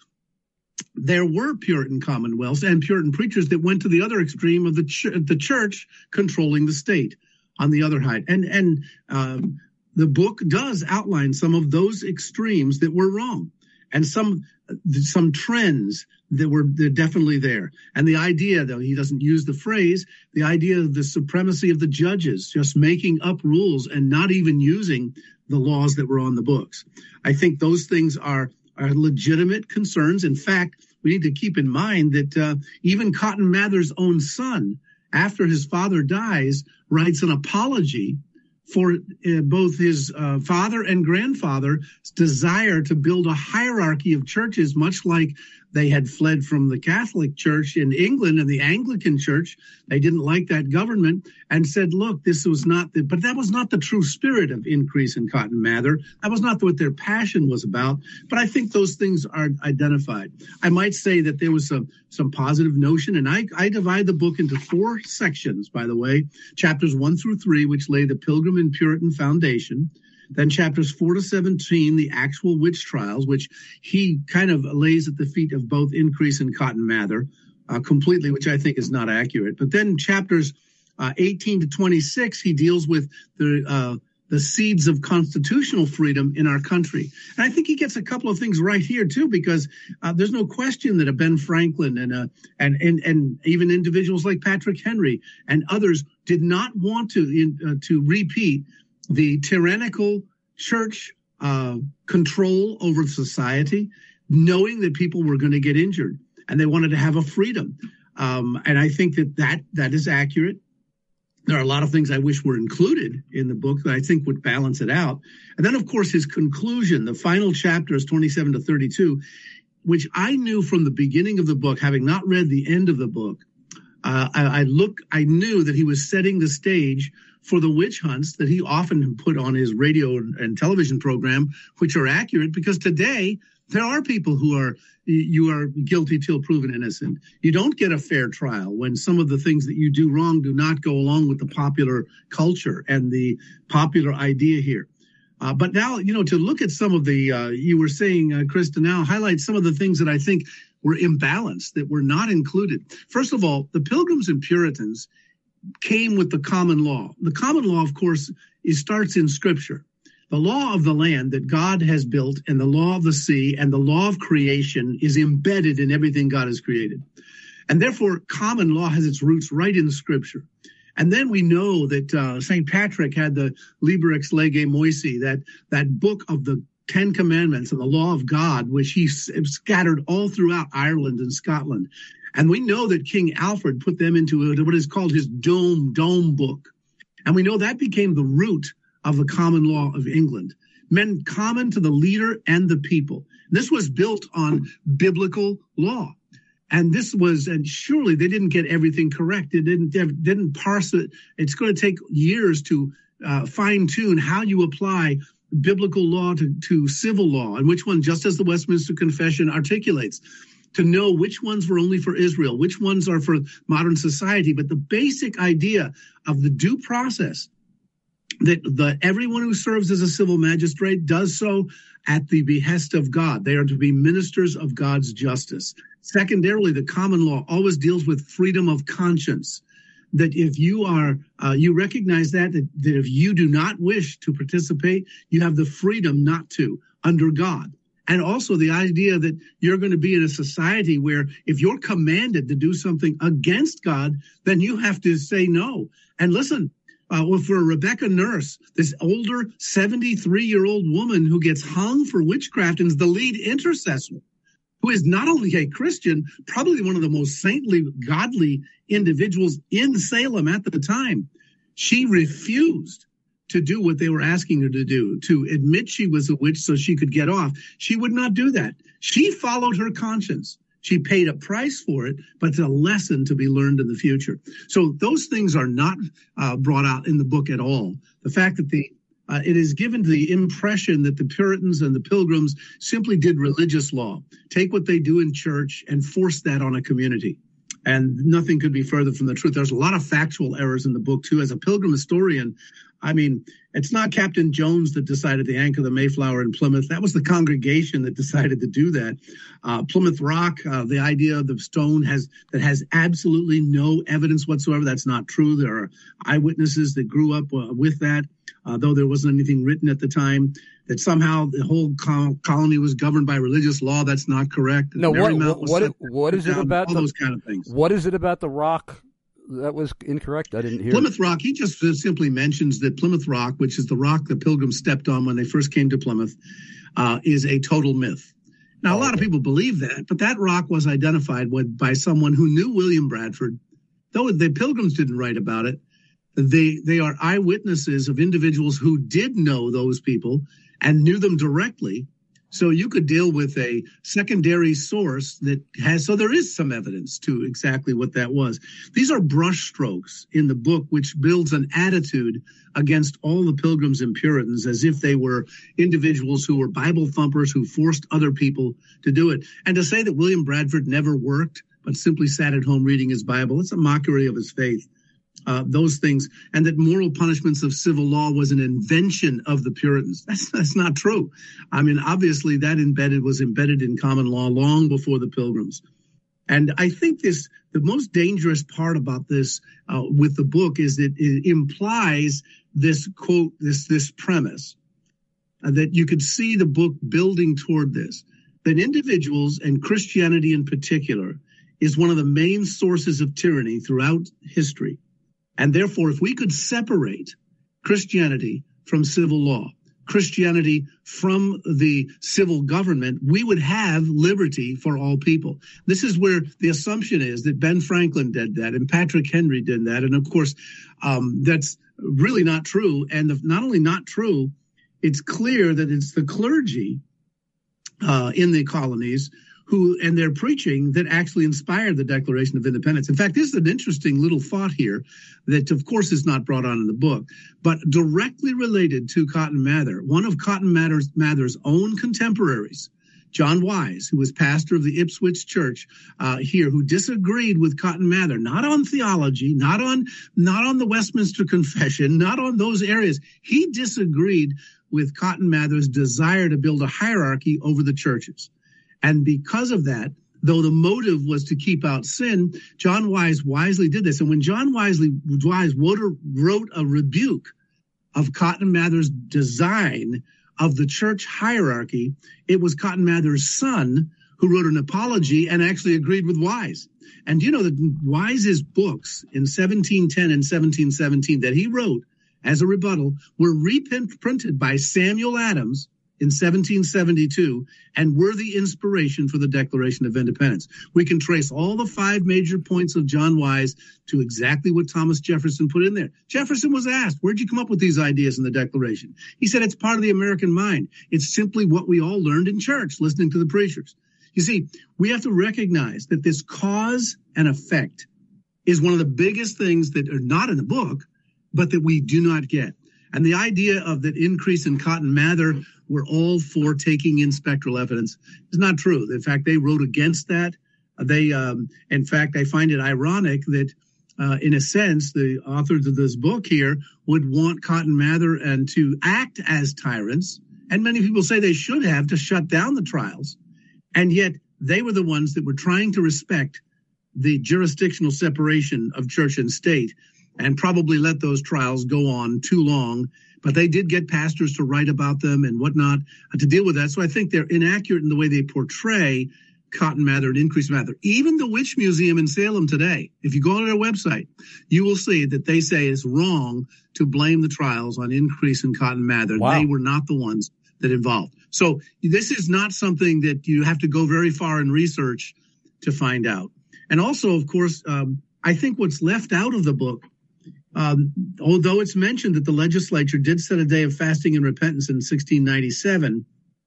there were Puritan commonwealths and Puritan preachers that went to the other extreme of the ch- the church controlling the state on the other side. And, and um, the book does outline some of those extremes that were wrong and some some trends that were they're definitely there. And the idea, though he doesn't use the phrase, the idea of the supremacy of the judges, just making up rules and not even using the laws that were on the books. I think those things are are legitimate concerns. In fact, we need to keep in mind that uh, even Cotton Mather's own son, after his father dies, writes an apology for uh, both his uh, father and grandfather's desire to build a hierarchy of churches, much like they had fled from the Catholic Church in England and the Anglican Church. They didn't like that government and said, look, this was not the, but that was not the true spirit of Increase in Cotton Mather. That was not what their passion was about. But I think those things are identified. I might say that there was some, some positive notion, and I, I divide the book into four sections, by the way, chapters one through three, which lay the Pilgrim and Puritan foundation. Then chapters four to seventeen, the actual witch trials, which he kind of lays at the feet of both Increase and Cotton Mather uh, completely, which I think is not accurate. But then chapters uh, eighteen to twenty-six, he deals with the uh, the seeds of constitutional freedom in our country. And I think he gets a couple of things right here, too, because uh, there's no question that a Ben Franklin and, uh, and and and even individuals like Patrick Henry and others did not want to in, uh, to repeat the tyrannical church uh, control over society, knowing that people were going to get injured, and they wanted to have a freedom. Um, and I think that, that that is accurate. There are a lot of things I wish were included in the book that I think would balance it out. And then, of course, his conclusion, the final chapter is twenty-seven to thirty-two, which I knew from the beginning of the book, having not read the end of the book, uh, I, I look, I knew that he was setting the stage for the witch hunts that he often put on his radio and television program, which are accurate because today there are people who are, you are guilty till proven innocent. You don't get a fair trial when some of the things that you do wrong do not go along with the popular culture and the popular idea here. Uh, but now, you know, to look at some of the, uh, you were saying, uh, Krista, now highlight some of the things that I think were imbalanced, that were not included. First of all, the Pilgrims and Puritans came with the common law. The common law, of course, it starts in Scripture. The law of the land that God has built and the law of the sea and the law of creation is embedded in everything God has created. And therefore, common law has its roots right in the Scripture. And then we know that uh, Saint Patrick had the Liber Ex Lege Moisi, that, that book of the Ten Commandments and the law of God, which he scattered all throughout Ireland and Scotland. And we know that King Alfred put them into what is called his Dome, Dome book. And we know that became the root of the common law of England, meant common to the leader and the people. This was built on biblical law. And this was, and surely they didn't get everything correct. They didn't, didn't parse it. It's going to take years to uh, fine tune how you apply biblical law to, to civil law, and which one, just as the Westminster Confession articulates, to know which ones were only for Israel, which ones are for modern society. But the basic idea of the due process, that the everyone who serves as a civil magistrate does so at the behest of God. They are to be ministers of God's justice. Secondarily, the common law always deals with freedom of conscience. That if you are, uh, you recognize that, that, that if you do not wish to participate, you have the freedom not to under God. And also the idea that you're going to be in a society where if you're commanded to do something against God, then you have to say no. And listen, Uh, well, for Rebecca Nurse, this older seventy-three-year-old woman who gets hung for witchcraft and is the lead intercessor, who is not only a Christian, probably one of the most saintly, godly individuals in Salem at the time, she refused to do what they were asking her to do, to admit she was a witch so she could get off. She would not do that. She followed her conscience. She paid a price for it, but it's a lesson to be learned in the future. So those things are not uh, brought out in the book at all. The fact that the uh, it is given the impression that the Puritans and the Pilgrims simply did religious law, take what they do in church and force that on a community. And nothing could be further from the truth. There's a lot of factual errors in the book, too. As a Pilgrim historian, I mean, it's not Captain Jones that decided to anchor the Mayflower in Plymouth. That was the congregation that decided to do that. Uh, Plymouth Rock, uh, the idea of the stone has that has absolutely no evidence whatsoever. That's not true. There are eyewitnesses that grew up uh, with that, uh, though there wasn't anything written at the time. That somehow the whole col- colony was governed by religious law. That's not correct. No, what what, what, it, what is it down, about all the, those kind of things? What is it about the rock that was incorrect? I didn't hear. Plymouth it. Rock. He just simply mentions that Plymouth Rock, which is the rock the Pilgrims stepped on when they first came to Plymouth, uh, is a total myth. Now, oh, a lot okay. of people believe that, but that rock was identified with, by someone who knew William Bradford, though the Pilgrims didn't write about it. They they are eyewitnesses of individuals who did know those people and knew them directly. So you could deal with a secondary source that has, so there is some evidence to exactly what that was. These are brushstrokes in the book, which builds an attitude against all the Pilgrims and Puritans as if they were individuals who were Bible thumpers who forced other people to do it. And to say that William Bradford never worked, but simply sat at home reading his Bible, it's a mockery of his faith. uh, those things, and that moral punishments of civil law was an invention of the Puritans. That's, that's not true. I mean, obviously that embedded was embedded in common law long before the Pilgrims. And I think this, the most dangerous part about this uh, with the book is that it implies this quote, this, this premise uh, that you could see the book building toward this, that individuals and Christianity in particular is one of the main sources of tyranny throughout history. And therefore, if we could separate Christianity from civil law, Christianity from the civil government, we would have liberty for all people. This is where the assumption is that Ben Franklin did that and Patrick Henry did that. And of course, um, that's really not true. And the, not only not true, it's clear that it's the clergy uh, in the colonies who, and their preaching, that actually inspired the Declaration of Independence. In fact, this is an interesting little thought here that, of course, is not brought on in the book, but directly related to Cotton Mather. One of Cotton Mather's, Mather's own contemporaries, John Wise, who was pastor of the Ipswich Church uh, here, who disagreed with Cotton Mather, not on theology, not on, not on the Westminster Confession, not on those areas. He disagreed with Cotton Mather's desire to build a hierarchy over the churches. And because of that, though the motive was to keep out sin, John Wise wisely did this. And when John Wisely, Wise wrote a rebuke of Cotton Mather's design of the church hierarchy, it was Cotton Mather's son who wrote an apology and actually agreed with Wise. And you know that Wise's books in seventeen ten and seventeen seventeen that he wrote as a rebuttal were reprinted by Samuel Adams in seventeen seventy-two, and were the inspiration for the Declaration of Independence. We can trace all the five major points of John Wise to exactly what Thomas Jefferson put in there. Jefferson was asked, where'd you come up with these ideas in the Declaration? He said, it's part of the American mind. It's simply what we all learned in church, listening to the preachers. You see, we have to recognize that this cause and effect is one of the biggest things that are not in the book, but that we do not get. And the idea of that increase in Cotton Mather, we're all for taking in spectral evidence, is not true. In fact, they wrote against that. They, um, in fact, I find it ironic that, uh, in a sense, the authors of this book here would want Cotton Mather and to act as tyrants. And many people say they should have to shut down the trials. And yet they were the ones that were trying to respect the jurisdictional separation of church and state, and probably let those trials go on too long. But they did get pastors to write about them and whatnot uh, to deal with that. So I think they're inaccurate in the way they portray Cotton Mather and Increase Mather. Even the Witch Museum in Salem today, if you go on their website, you will see that they say it's wrong to blame the trials on Increase and Cotton Mather. Wow. They were not the ones that involved. So this is not something that you have to go very far in research to find out. And also, of course, um, I think what's left out of the book, Um, although it's mentioned that the legislature did set a day of fasting and repentance in sixteen ninety-seven,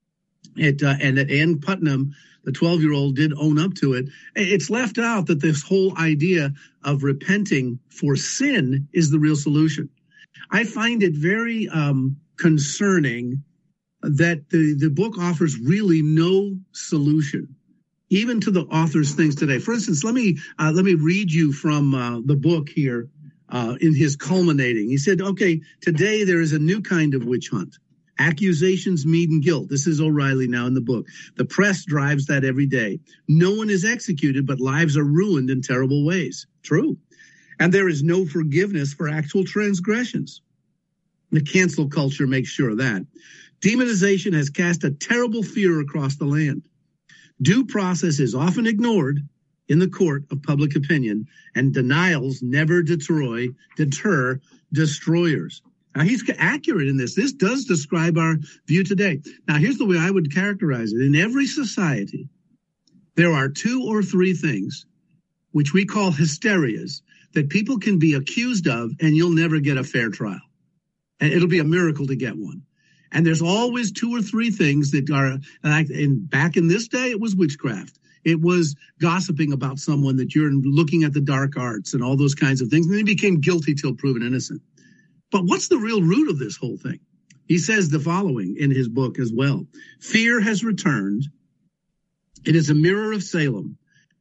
it, uh, and that Ann Putnam, the twelve-year-old, did own up to it, it's left out that this whole idea of repenting for sin is the real solution. I find it very um, concerning that the, the book offers really no solution, even to the author's things today. For instance, let me uh, let me read you from uh, the book here. Uh, in his culminating, he said, okay, today there is a new kind of witch hunt. Accusations mean guilt. This is O'Reilly now in the book. The press drives that every day. No one is executed, but lives are ruined in terrible ways. True. And there is no forgiveness for actual transgressions. The cancel culture makes sure of that. Demonization has cast a terrible fear across the land. Due process is often ignored in the court of public opinion, and denials never deter, deter destroyers. Now, he's accurate in this. This does describe our view today. Now, here's the way I would characterize it. In every society, there are two or three things, which we call hysterias, that people can be accused of, and you'll never get a fair trial. And it'll be a miracle to get one. And there's always two or three things that are, like in, back in this day, it was witchcraft. It was gossiping about someone, that you're looking at the dark arts and all those kinds of things. And they became guilty till proven innocent. But what's the real root of this whole thing? He says the following in his book as well. Fear has returned. It is a mirror of Salem.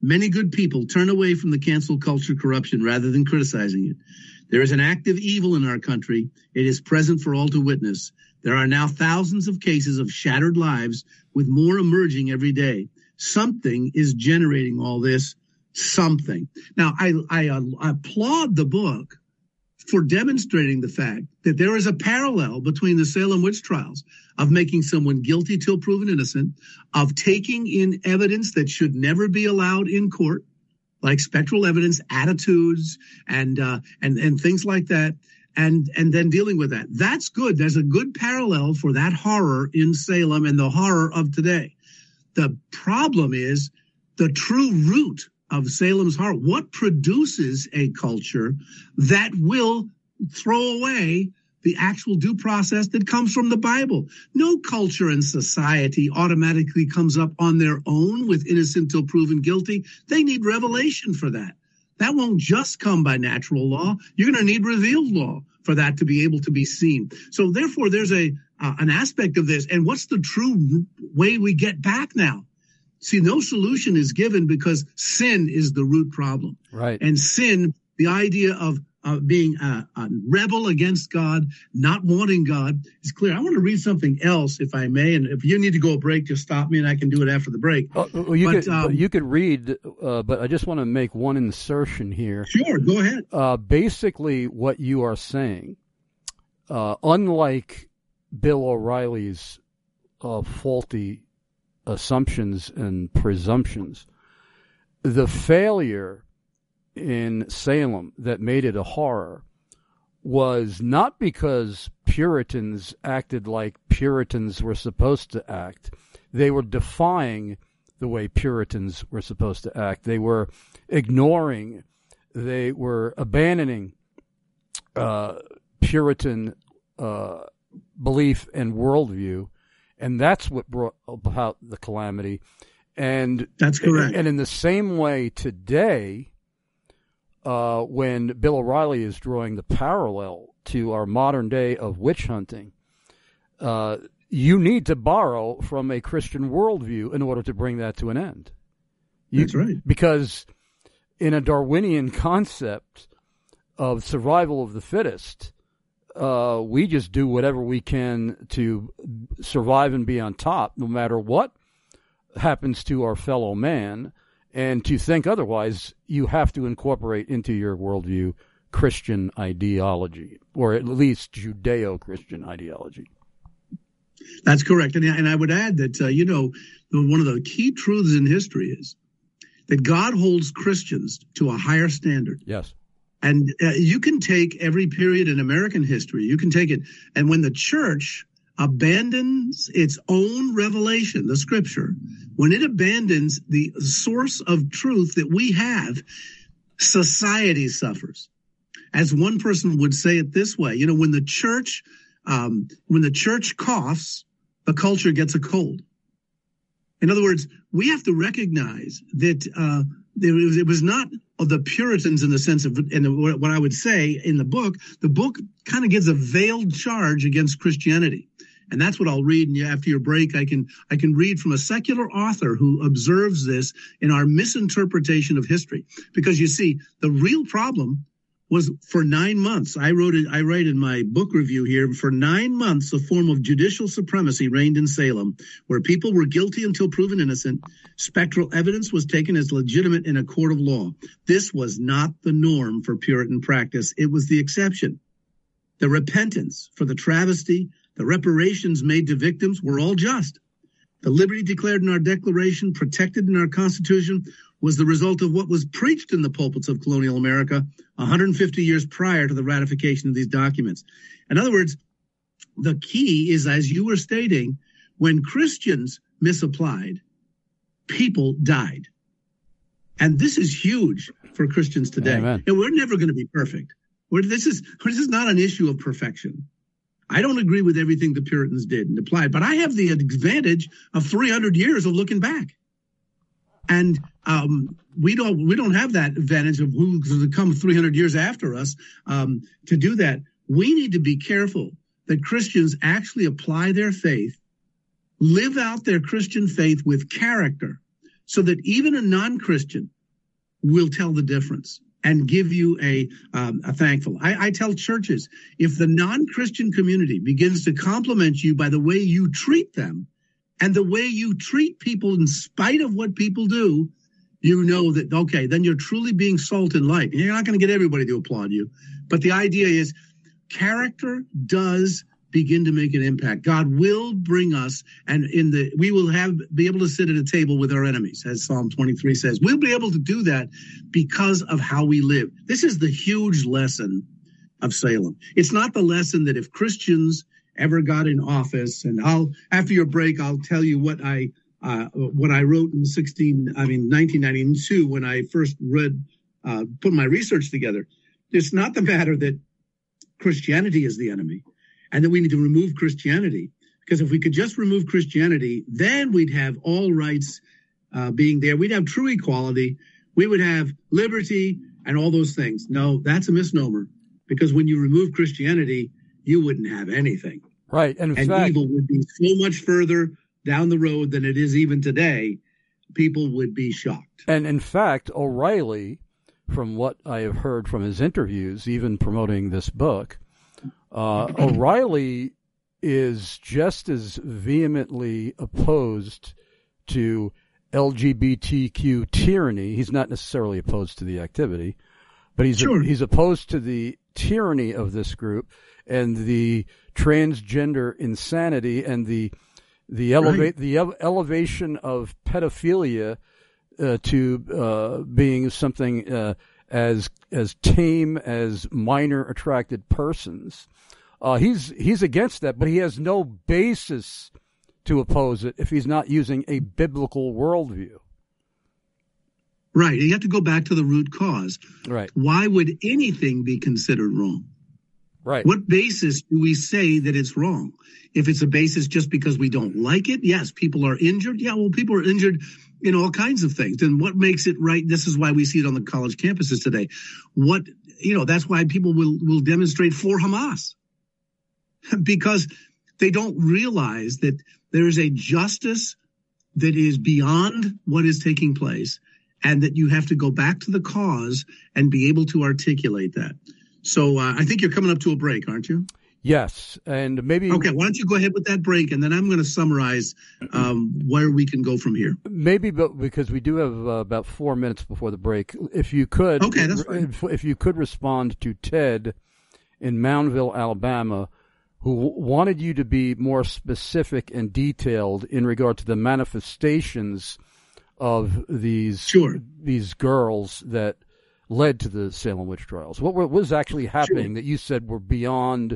many good people turn away from the cancel culture corruption rather than criticizing it. There is an active evil in our country. It is present for all to witness. There are now thousands of cases of shattered lives, with more emerging every day. Something is generating all this. Something. Now, I, I, uh, I applaud the book for demonstrating the fact that there is a parallel between the Salem witch trials of making someone guilty till proven innocent, of taking in evidence that should never be allowed in court, like spectral evidence, attitudes, and uh, and and things like that, and and then dealing with that. That's good. There's a good parallel for that horror in Salem and the horror of today. The problem is the true root of Salem's horror. What produces a culture that will throw away the actual due process that comes from the Bible? No culture and society automatically comes up on their own with innocent till proven guilty. They need revelation for that. That won't just come by natural law. You're going to need revealed law for that to be able to be seen. So therefore, there's a uh, an aspect of this. And what's the true way we get back now? See, no solution is given because sin is the root problem. Right. And sin, the idea of uh, being a, a rebel against God, not wanting God, is clear. I want to read something else, if I may. And if you need to go a break, just stop me and I can do it after the break. Oh, well, you, but, could, um, you could read, uh, but I just want to make one insertion here. Sure, go ahead. Uh, basically, what you are saying, uh, unlike Bill O'Reilly's uh, faulty assumptions and presumptions, the failure in Salem that made it a horror was not because Puritans acted like Puritans were supposed to act. They were defying the way Puritans were supposed to act. They were ignoring, they were abandoning uh, Puritan uh, belief and worldview. And that's what brought about the calamity. And that's correct. And in the same way today, uh, when Bill O'Reilly is drawing the parallel to our modern day of witch hunting, uh, you need to borrow from a Christian worldview in order to bring that to an end. You, that's right. Because in a Darwinian concept of survival of the fittest, Uh, we just do whatever we can to survive and be on top, no matter what happens to our fellow man. And to think otherwise, you have to incorporate into your worldview Christian ideology, or at least Judeo-Christian ideology. That's correct. And, and I would add that, uh, you know, one of the key truths in history is that God holds Christians to a higher standard. Yes. And uh, you can take every period in American history, you can take it, and when the church abandons its own revelation, the scripture, when it abandons the source of truth that we have, society suffers. As one person would say it this way, you know, when the church, um, when the church coughs, the culture gets a cold. In other words, we have to recognize that uh, it was, it was not of the Puritans in the sense of, and what I would say in the book, the book kind of gives a veiled charge against Christianity. And that's what I'll read. And after your break, I can, I can read from a secular author who observes this in our misinterpretation of history. Because you see, the real problem was for nine months. I wrote it, I write in my book review here, for nine months, a form of judicial supremacy reigned in Salem, where people were guilty until proven innocent. Spectral evidence was taken as legitimate in a court of law. This was not the norm for Puritan practice. It was the exception. The repentance for the travesty, the reparations made to victims were all just. The liberty declared in our Declaration, protected in our Constitution, was the result of what was preached in the pulpits of colonial America one hundred fifty years prior to the ratification of these documents. In other words, the key is, as you were stating, when Christians misapplied, people died. And this is huge for Christians today. Amen. And we're never going to be perfect. We're, this is this is not an issue of perfection. I don't agree with everything the Puritans did and applied, but I have the advantage of three hundred years of looking back. And um, we don't we don't have that advantage of who's going to come three hundred years after us um, to do that. We need to be careful that Christians actually apply their faith, live out their Christian faith with character, so that even a non-Christian will tell the difference and give you a, um, a thankful. I, I tell churches, if the non-Christian community begins to compliment you by the way you treat them and the way you treat people in spite of what people do, you know that, okay, then you're truly being salt and light. And you're not going to get everybody to applaud you. But the idea is character does begin to make an impact. God will bring us, and in the we will have be able to sit at a table with our enemies, as Psalm twenty-three says. We'll be able to do that because of how we live. This is the huge lesson of Salem. It's not the lesson that if Christians ever got in office, and I'll after your break, I'll tell you what I uh, what I wrote in sixteen, I mean nineteen ninety-two when I first read, uh, put my research together. It's not the matter that Christianity is the enemy, and that we need to remove Christianity. Because if we could just remove Christianity, then we'd have all rights uh, being there. We'd have true equality. We would have liberty and all those things. No, that's a misnomer. Because when you remove Christianity, you wouldn't have anything. Right. And, in and fact, evil would be so much further down the road than it is even today. People would be shocked. And in fact, O'Reilly, from what I have heard from his interviews, even promoting this book, Uh, O'Reilly is just as vehemently opposed to L G B T Q tyranny. He's not necessarily opposed to the activity, but he's sure. a, he's opposed to the tyranny of this group and the transgender insanity and the the elevate right. the ele- elevation of pedophilia uh, to uh, being something uh, as as tame as minor attracted persons. Uh, he's he's against that, but he has no basis to oppose it if he's not using a biblical worldview. Right. You have to go back to the root cause. Right. Why would anything be considered wrong? Right. What basis do we say that it's wrong? If it's a basis just because we don't like it, yes, people are injured. Yeah, well, people are injured in all kinds of things. And what makes it right? This is why we see it on the college campuses today. What, you know, that's why people will, will demonstrate for Hamas. Because they don't realize that there is a justice that is beyond what is taking place, and that you have to go back to the cause and be able to articulate that. So uh, I think you're coming up to a break, aren't you? Yes, and maybe... Okay, why don't you go ahead with that break, and then I'm going to summarize um, where we can go from here. Maybe, but because we do have uh, about four minutes before the break, if you could... Okay, that's fine. If, if you could respond to Ted in Moundville, Alabama, who wanted you to be more specific and detailed in regard to the manifestations of these sure. these girls that led to the Salem witch trials. What, what was actually happening sure. that you said were beyond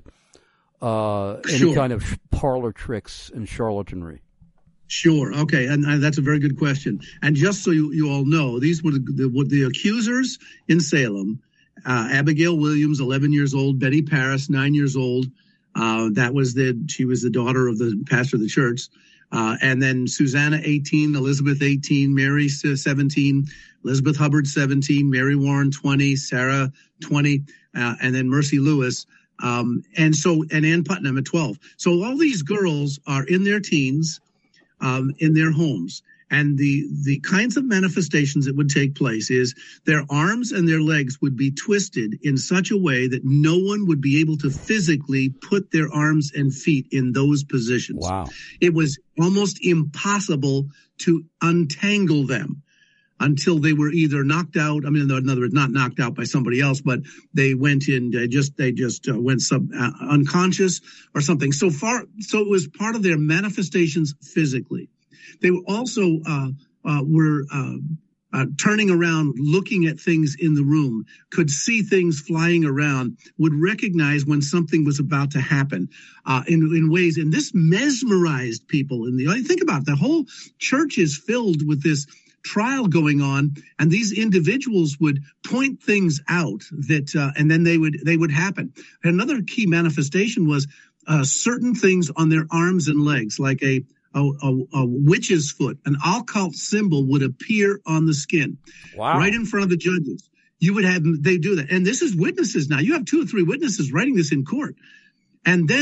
uh, any sure. kind of parlor tricks and charlatanry? Sure. Okay. And, and that's a very good question. And just so you, you all know, these were the, the, the accusers in Salem. Uh, Abigail Williams, eleven years old. Betty Paris, nine years old. Uh, that was the, she was the daughter of the pastor of the church. Uh, and then Susanna, eighteen, Elizabeth, eighteen, Mary, seventeen, Elizabeth Hubbard, seventeen, Mary Warren, twenty, Sarah, twenty, uh, and then Mercy Lewis. Um, and so, and Ann Putnam at twelve. So all these girls are in their teens, um, in their homes. And the, the kinds of manifestations that would take place is their arms and their legs would be twisted in such a way that no one would be able to physically put their arms and feet in those positions. Wow. It was almost impossible to untangle them until they were either knocked out. I mean, in other words, not knocked out by somebody else, but they went in, uh, just, they just uh, went sub uh, unconscious or something. So far, so it was part of their manifestations physically. They were also uh, uh, were uh, uh, turning around, looking at things in the room, could see things flying around, would recognize when something was about to happen uh, in, in ways. And this mesmerized people. In the think about it, the whole church is filled with this trial going on, and these individuals would point things out that, uh, and then they would they would happen. Another key manifestation was uh, certain things on their arms and legs, like a A, a, a witch's foot, an occult symbol would appear on the skin, wow. right in front of the judges. You would have, they do that. And this is witnesses now. You have two or three witnesses writing this in court. And then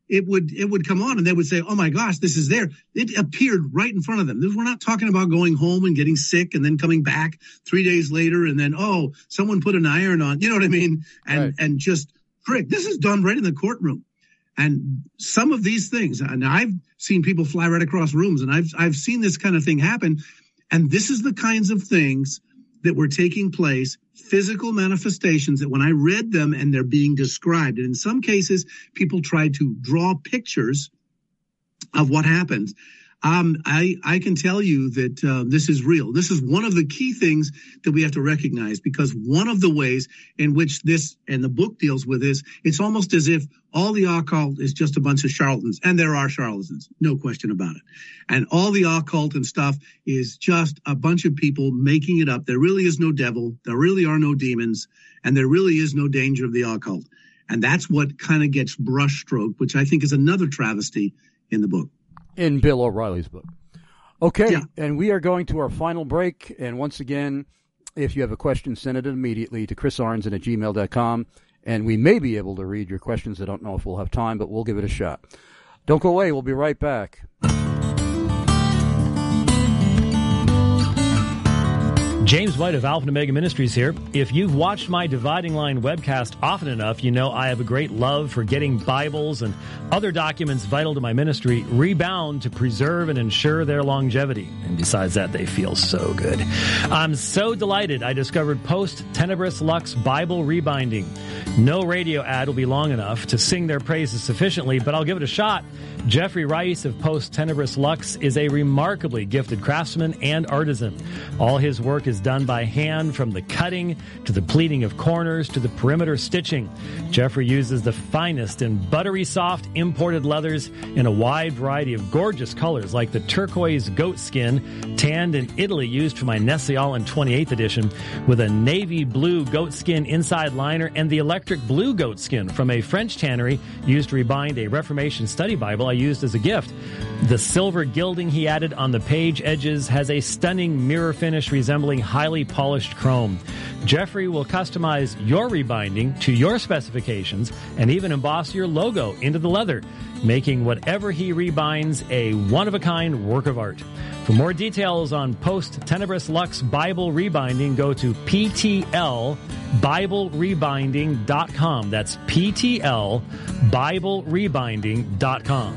it would it would come on and they would say, oh my gosh, this is there. It appeared right in front of them. We're not talking about going home and getting sick and then coming back three days later and then, oh, someone put an iron on, you know what I mean? And right. and just trick. This is done right in the courtroom. And some of these things, and I've seen people fly right across rooms, and I've I've seen this kind of thing happen. And this is the kinds of things that were taking place, physical manifestations that when I read them and they're being described, and in some cases, people tried to draw pictures of what happened. Um, I, I can tell you that uh, this is real. This is one of the key things that we have to recognize, because one of the ways in which this and the book deals with this, it's almost as if all the occult is just a bunch of charlatans, and there are charlatans, no question about it. And all the occult and stuff is just a bunch of people making it up. There really is no devil. There really are no demons, and there really is no danger of the occult. And that's what kind of gets brushstroked, which I think is another travesty in the book. In Bill O'Reilly's book. Okay, yeah. And we are going to our final break. And once again, if you have a question, send it immediately to chris arnzen at gmail dot com. And we may be able to read your questions. I don't know if we'll have time, but we'll give it a shot. Don't go away. We'll be right back. James White of Alpha and Omega Ministries here. If you've watched my Dividing Line webcast often enough, you know I have a great love for getting Bibles and other documents vital to my ministry rebound to preserve and ensure their longevity. And besides that, they feel so good. I'm so delighted I discovered Post Tenebris Lux Bible Rebinding. No radio ad will be long enough to sing their praises sufficiently, but I'll give it a shot. Jeffrey Rice of Post Tenebris Lux is a remarkably gifted craftsman and artisan. All his work is done by hand, from the cutting to the pleating of corners to the perimeter stitching. Jeffrey uses the finest and buttery soft imported leathers in a wide variety of gorgeous colors, like the turquoise goat skin tanned in Italy used for my Nestle-Aland twenty-eighth edition, with a navy blue goat skin inside liner, and the electric blue goat skin from a French tannery used to rebind a Reformation study Bible I used as a gift. The silver gilding he added on the page edges has a stunning mirror finish resembling highly polished chrome. Jeffrey will customize your rebinding to your specifications and even emboss your logo into the leather, making whatever he rebinds a one-of-a-kind work of art. For more details on Post Tenebris Lux Bible Rebinding, go to p t l bible rebinding dot com. That's p t l bible rebinding dot com.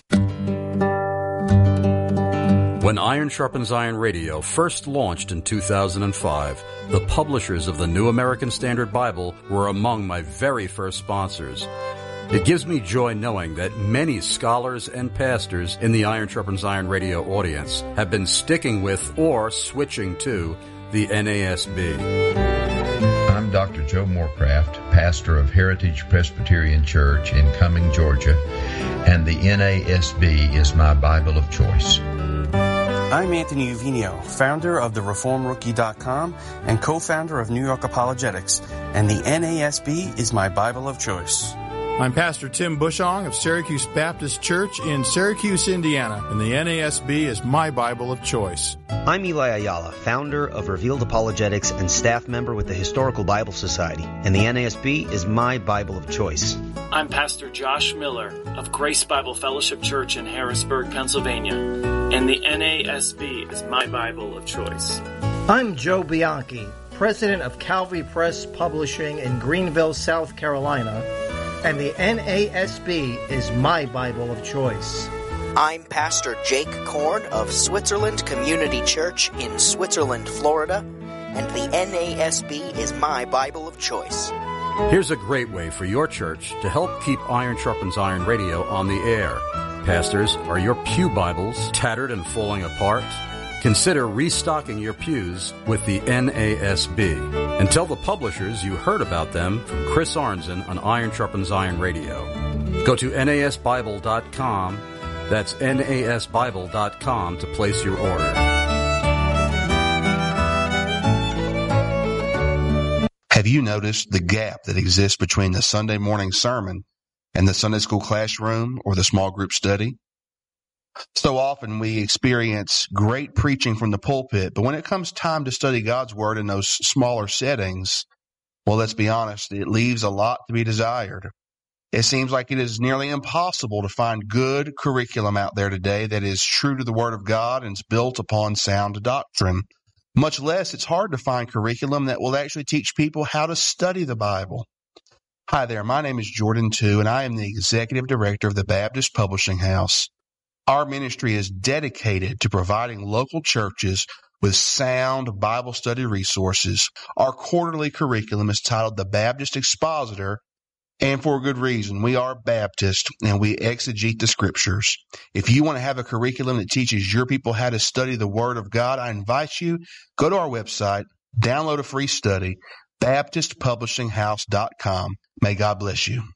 When Iron Sharpens Iron Radio first launched in two thousand five, the publishers of the New American Standard Bible were among my very first sponsors. It gives me joy knowing that many scholars and pastors in the Iron Sharpens Iron Radio audience have been sticking with or switching to the N A S B. I'm Doctor Joe Morecraft, pastor of Heritage Presbyterian Church in Cumming, Georgia, and the N A S B is my Bible of choice. I'm Anthony Uvino, founder of the reform rookie dot com and co-founder of New York Apologetics, and the N A S B is my Bible of choice. I'm Pastor Tim Bushong of Syracuse Baptist Church in Syracuse, Indiana, and the N A S B is my Bible of choice. I'm Eli Ayala, founder of Revealed Apologetics and staff member with the Historical Bible Society, and the N A S B is my Bible of choice. I'm Pastor Josh Miller of Grace Bible Fellowship Church in Harrisburg, Pennsylvania, and the N A S B is my Bible of choice. I'm Joe Bianchi, president of Calvary Press Publishing in Greenville, South Carolina, and the N A S B is my Bible of choice. I'm Pastor Jake Korn of Switzerland Community Church in Switzerland, Florida, and the N A S B is my Bible of choice. Here's a great way for your church to help keep Iron Sharpens Iron Radio on the air. Pastors, are your pew Bibles tattered and falling apart? Consider restocking your pews with the N A S B. And tell the publishers you heard about them from Chris Arnzen on Iron Sharpens Iron Radio. Go to N A S Bible dot com. That's N A S Bible dot com to place your order. Have you noticed the gap that exists between the Sunday morning sermon and the Sunday school classroom or the small group study? So often we experience great preaching from the pulpit, but when it comes time to study God's Word in those smaller settings, well, let's be honest, it leaves a lot to be desired. It seems like it is nearly impossible to find good curriculum out there today that is true to the Word of God and is built upon sound doctrine. Much less, it's hard to find curriculum that will actually teach people how to study the Bible. Hi there, my name is Jordan Tu, and I am the Executive Director of the Baptist Publishing House. Our ministry is dedicated to providing local churches with sound Bible study resources. Our quarterly curriculum is titled The Baptist Expositor, and for a good reason. We are Baptist, and we exegete the Scriptures. If you want to have a curriculum that teaches your people how to study the Word of God, I invite you, go to our website, download a free study, baptist publishing house dot com. May God bless you.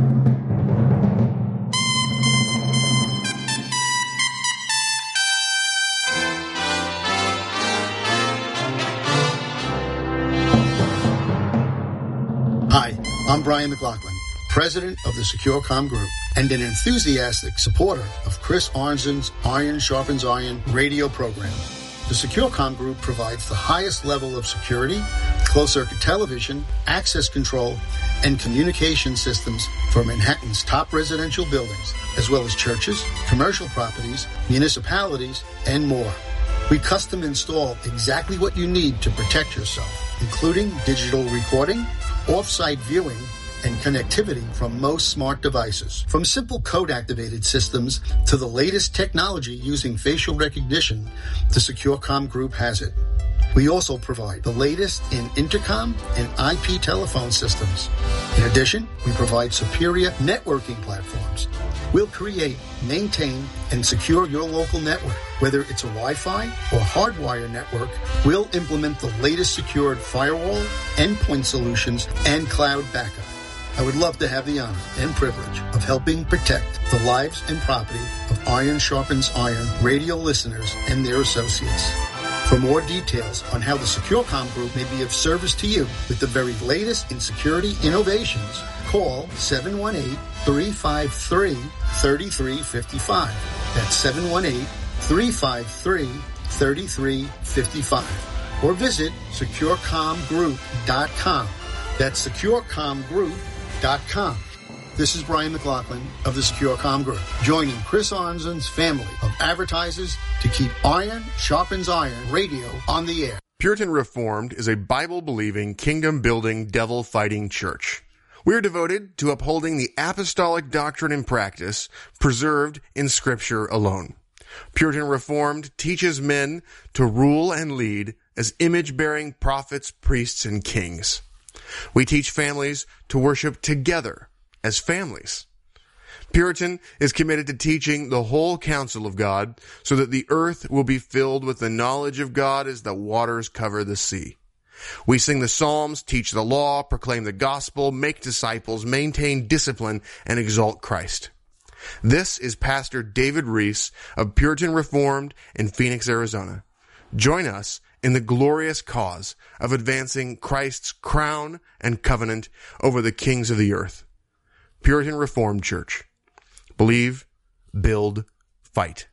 Hi, I'm Brian McLaughlin, President of the SecureCom Group and an enthusiastic supporter of Chris Arnzen's Iron Sharpens Iron radio program. The SecureCom Group provides the highest level of security, closed-circuit television, access control, and communication systems for Manhattan's top residential buildings, as well as churches, commercial properties, municipalities, and more. We custom install exactly what you need to protect yourself, including digital recording, off-site viewing, and connectivity from most smart devices. From simple code-activated systems to the latest technology using facial recognition, the SecureCom Group has it. We also provide the latest in intercom and I P telephone systems. In addition, we provide superior networking platforms. We'll create, maintain, and secure your local network. Whether it's a Wi-Fi or hardwire network, we'll implement the latest secured firewall, endpoint solutions, and cloud backup. I would love to have the honor and privilege of helping protect the lives and property of Iron Sharpens Iron radio listeners and their associates. For more details on how the SecureCom Group may be of service to you with the very latest in security innovations, call seven one eight, three five three, three three five five. That's seven one eight, three five three, three three five five. Or visit secure com group dot com. That's secure com group dot com. This is Brian McLaughlin of the SecureCom Group, joining Chris Arnzen's family of advertisers to keep Iron Sharpens Iron radio on the air. Puritan Reformed is a Bible-believing, kingdom-building, devil-fighting church. We are devoted to upholding the apostolic doctrine and practice preserved in Scripture alone. Puritan Reformed teaches men to rule and lead as image-bearing prophets, priests, and kings. We teach families to worship together as families. Puritan is committed to teaching the whole counsel of God so that the earth will be filled with the knowledge of God as the waters cover the sea. We sing the Psalms, teach the law, proclaim the gospel, make disciples, maintain discipline, and exalt Christ. This is Pastor David Reese of Puritan Reformed in Phoenix, Arizona. Join us in the glorious cause of advancing Christ's crown and covenant over the kings of the earth. Puritan Reformed Church. Believe, build, fight.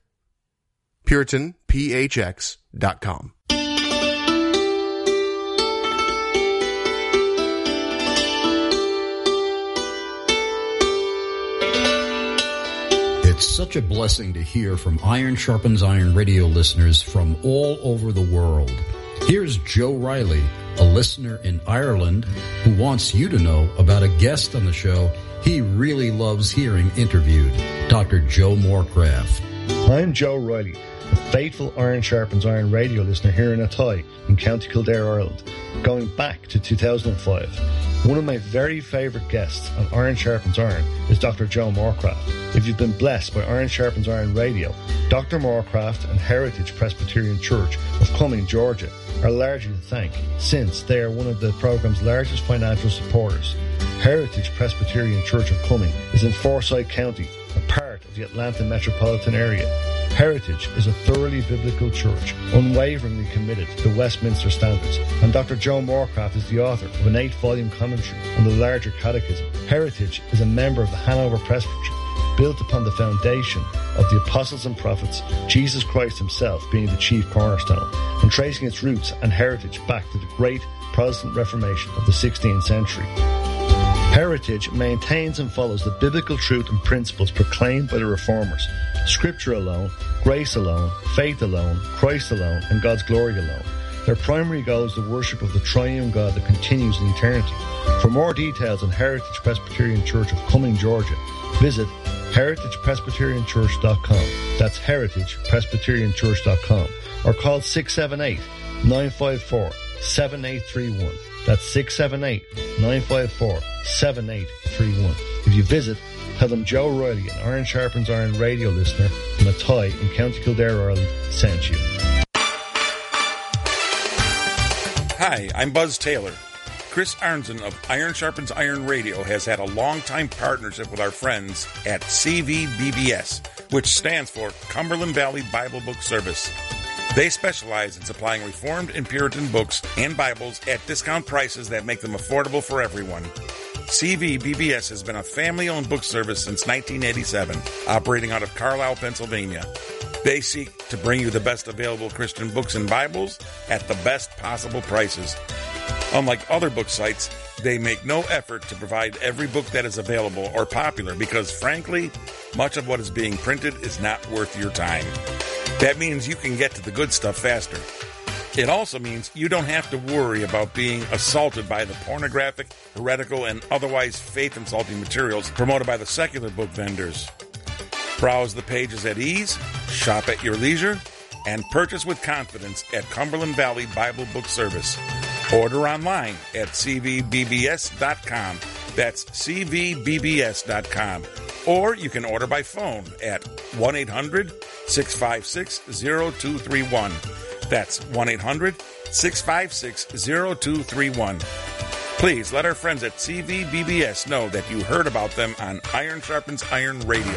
Puritan P H X dot com. It's such a blessing to hear from Iron Sharpens Iron radio listeners from all over the world. Here's Joe Riley, a listener in Ireland, who wants you to know about a guest on the show he really loves hearing interviewed, Doctor Joe Morecraft. I'm Joe Riley, a faithful Iron Sharpens Iron radio listener here in Athy in County Kildare, Ireland, going back to two thousand five. One of my very favourite guests on Iron Sharpens Iron is Doctor Joe Morecraft. If you've been blessed by Iron Sharpens Iron radio, Doctor Morecraft and Heritage Presbyterian Church of Cumming, Georgia, are largely to thank, since they are one of the program's largest financial supporters. Heritage Presbyterian Church of Cumming is in Forsyth County, a part of the Atlanta metropolitan area. Heritage is a thoroughly biblical church, unwaveringly committed to Westminster standards, and Doctor Joe Morecraft is the author of an eight-volume commentary on the larger catechism. Heritage is a member of the Hanover Presbytery, built upon the foundation of the apostles and prophets, Jesus Christ himself being the chief cornerstone, and tracing its roots and heritage back to the great Protestant Reformation of the sixteenth century. Heritage maintains and follows the biblical truth and principles proclaimed by the Reformers. Scripture alone, grace alone, faith alone, Christ alone, and God's glory alone. Their primary goal is the worship of the triune God that continues in eternity. For more details on Heritage Presbyterian Church of Cumming, Georgia, visit heritage presbyterian church dot com. That's heritage presbyterian church dot com. Or call six seven eight, nine five four, seven eight three one. That's six seven eight, nine five four, seven eight three one. If you visit, tell them Joe Riley, an Iron Sharpens Iron radio listener from Athy in County Kildare, Ireland, sent you. Hi, I'm Buzz Taylor. Chris Arnzen of Iron Sharpens Iron Radio has had a long-time partnership with our friends at C V B B S, which stands for Cumberland Valley Bible Book Service. They specialize in supplying Reformed and Puritan books and Bibles at discount prices that make them affordable for everyone. C V B B S has been a family-owned book service since nineteen eighty-seven, operating out of Carlisle, Pennsylvania. They seek to bring you the best available Christian books and Bibles at the best possible prices. Unlike other book sites, they make no effort to provide every book that is available or popular because, frankly, much of what is being printed is not worth your time. That means you can get to the good stuff faster. It also means you don't have to worry about being assaulted by the pornographic, heretical, and otherwise faith-insulting materials promoted by the secular book vendors. Browse the pages at ease, shop at your leisure, and purchase with confidence at Cumberland Valley Bible Book Service. Order online at c v b b s dot com. That's c v b b s dot com. Or you can order by phone at one eight hundred, six five six, zero two three one. That's one eight hundred, six five six, zero two three one. Please let our friends at C V B B S know that you heard about them on Iron Sharpens Iron Radio.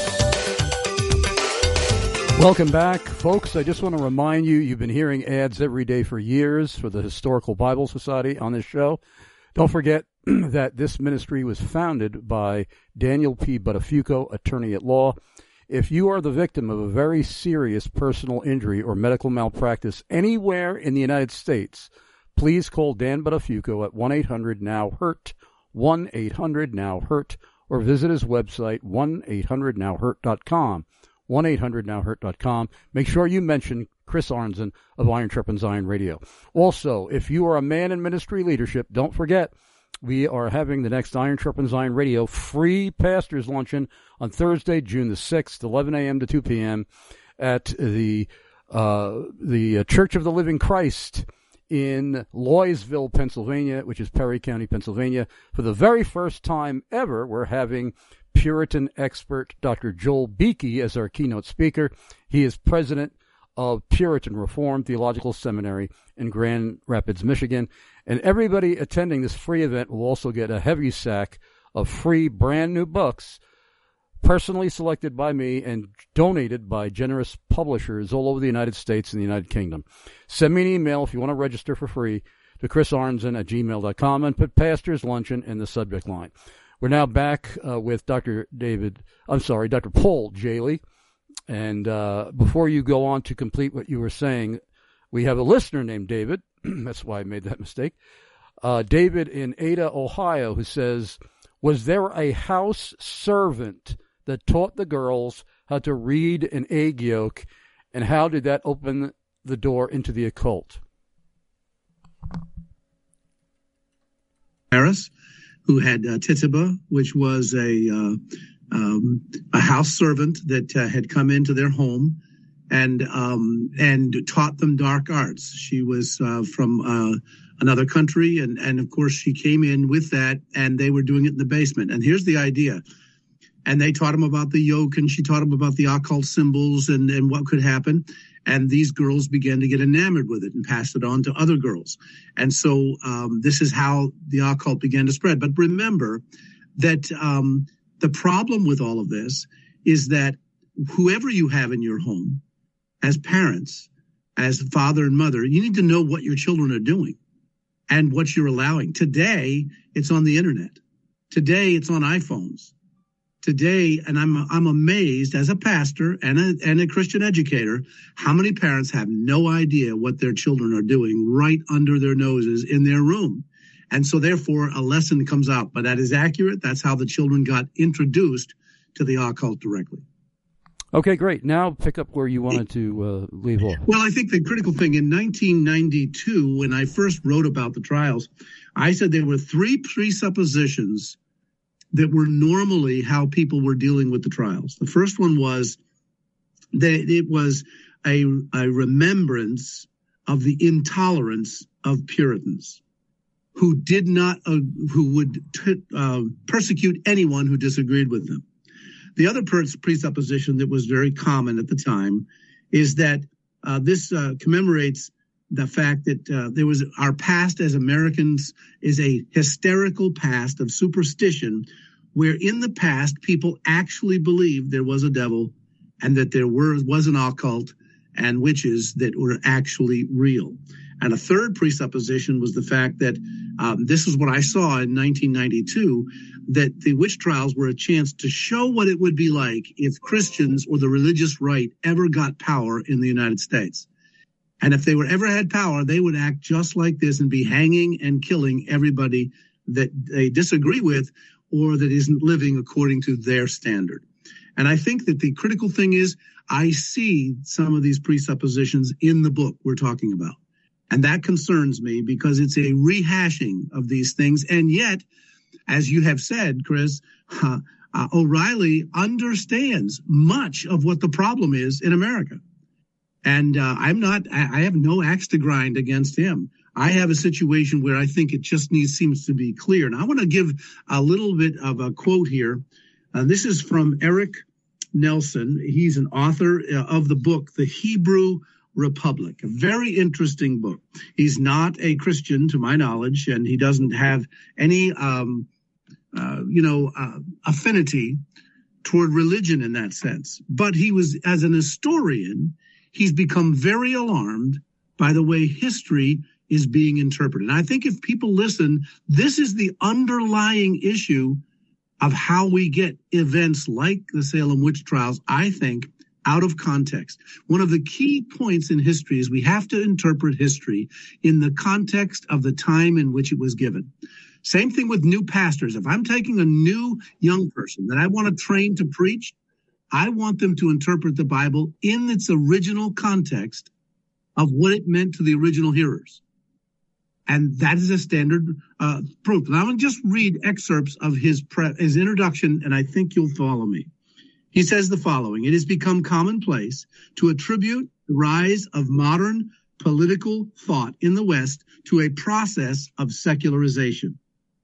Welcome back, folks. I just want to remind you, you've been hearing ads every day for years for the Historical Bible Society on this show. Don't forget that this ministry was founded by Daniel P. Buttafuoco, attorney at law. If you are the victim of a very serious personal injury or medical malpractice anywhere in the United States, please call Dan Buttafuoco at one eight hundred now hurt, one eight hundred now hurt, or visit his website, one eight hundred now hurt dot com. one eight hundred now hurt dot com. Make sure you mention Chris Arnzen of Iron Sharpens Iron Radio. Also, if you are a man in ministry leadership, don't forget, we are having the next Iron Sharpens Iron Radio free pastors luncheon on Thursday, June the sixth, eleven a.m. to two p.m. at the uh, the Church of the Living Christ in Loysville, Pennsylvania, which is Perry County, Pennsylvania. For the very first time ever, we're having Puritan expert Doctor Joel Beakey as our keynote speaker. He is president of Puritan Reformed Theological Seminary in Grand Rapids, Michigan. And everybody attending this free event will also get a heavy sack of free brand new books, personally selected by me and donated by generous publishers all over the United States and the United Kingdom. Send me an email if you want to register for free to chris arnzen at gmail dot com and put Pastor's Luncheon in the subject line. We're now back uh, with Doctor David, I'm sorry, Doctor Paul Jaley. And uh, before you go on to complete what you were saying, we have a listener named David. That's why I made that mistake. Uh, David in Ada, Ohio, who says, was there a house servant that taught the girls how to read an egg yolk, and how did that open the door into the occult? Harris, who had uh, Tituba, which was a uh, um, a house servant that uh, had come into their home and um, and taught them dark arts. She was uh, from uh, another country, and, and of course she came in with that, and they were doing it in the basement. And here's the idea. And they taught them about the yoke, and she taught them about the occult symbols and, and what could happen. And these girls began to get enamored with it and passed it on to other girls. And so um, this is how the occult began to spread. But remember that um, the problem with all of this is that whoever you have in your home, as parents, as father and mother, you need to know what your children are doing and what you're allowing. Today, it's on the internet. Today, it's on iPhones. Today, and I'm I'm amazed as a pastor and a, and a Christian educator, how many parents have no idea what their children are doing right under their noses in their room. And so therefore a lesson comes out. But that is accurate. That's how the children got introduced to the occult directly. Okay, great. Now pick up where you wanted to uh, leave off. Well, I think the critical thing in nineteen ninety-two, when I first wrote about the trials, I said there were three presuppositions that were normally how people were dealing with the trials. The first one was that it was a, a remembrance of the intolerance of Puritans who did not, uh, who would t- uh, persecute anyone who disagreed with them. The other presupposition that was very common at the time is that uh, this uh, commemorates the fact that uh, there was our past as Americans is a hysterical past of superstition, where in the past people actually believed there was a devil and that there were was an occult and witches that were actually real. And a third presupposition was the fact that um, this is what I saw in nineteen ninety-two, that the witch trials were a chance to show what it would be like if Christians or the religious right ever got power in the United States. And if they were ever had power, they would act just like this and be hanging and killing everybody that they disagree with or that isn't living according to their standard. And I think that the critical thing is I see some of these presuppositions in the book we're talking about. And that concerns me because it's a rehashing of these things. And yet, as you have said, Chris, uh, uh, O'Reilly understands much of what the problem is in America. And uh, I'm not, I have no axe to grind against him. I have a situation where I think it just needs, seems to be clear. And I want to give a little bit of a quote here. Uh, this is from Eric Nelson. He's an author of the book, The Hebrew Republic, a very interesting book. He's not a Christian, to my knowledge, and he doesn't have any, um, uh, you know, uh, affinity toward religion in that sense. But he was, as an historian, he's become very alarmed by the way history is being interpreted. And I think if people listen, this is the underlying issue of how we get events like the Salem witch trials, I think, out of context. One of the key points in history is we have to interpret history in the context of the time in which it was given. Same thing with new pastors. If I'm taking a new young person that I want to train to preach, I want them to interpret the Bible in its original context of what it meant to the original hearers. And that is a standard uh, proof. And I want to just read excerpts of his, pre- his introduction, and I think you'll follow me. He says the following: it has become commonplace to attribute the rise of modern political thought in the West to a process of secularization.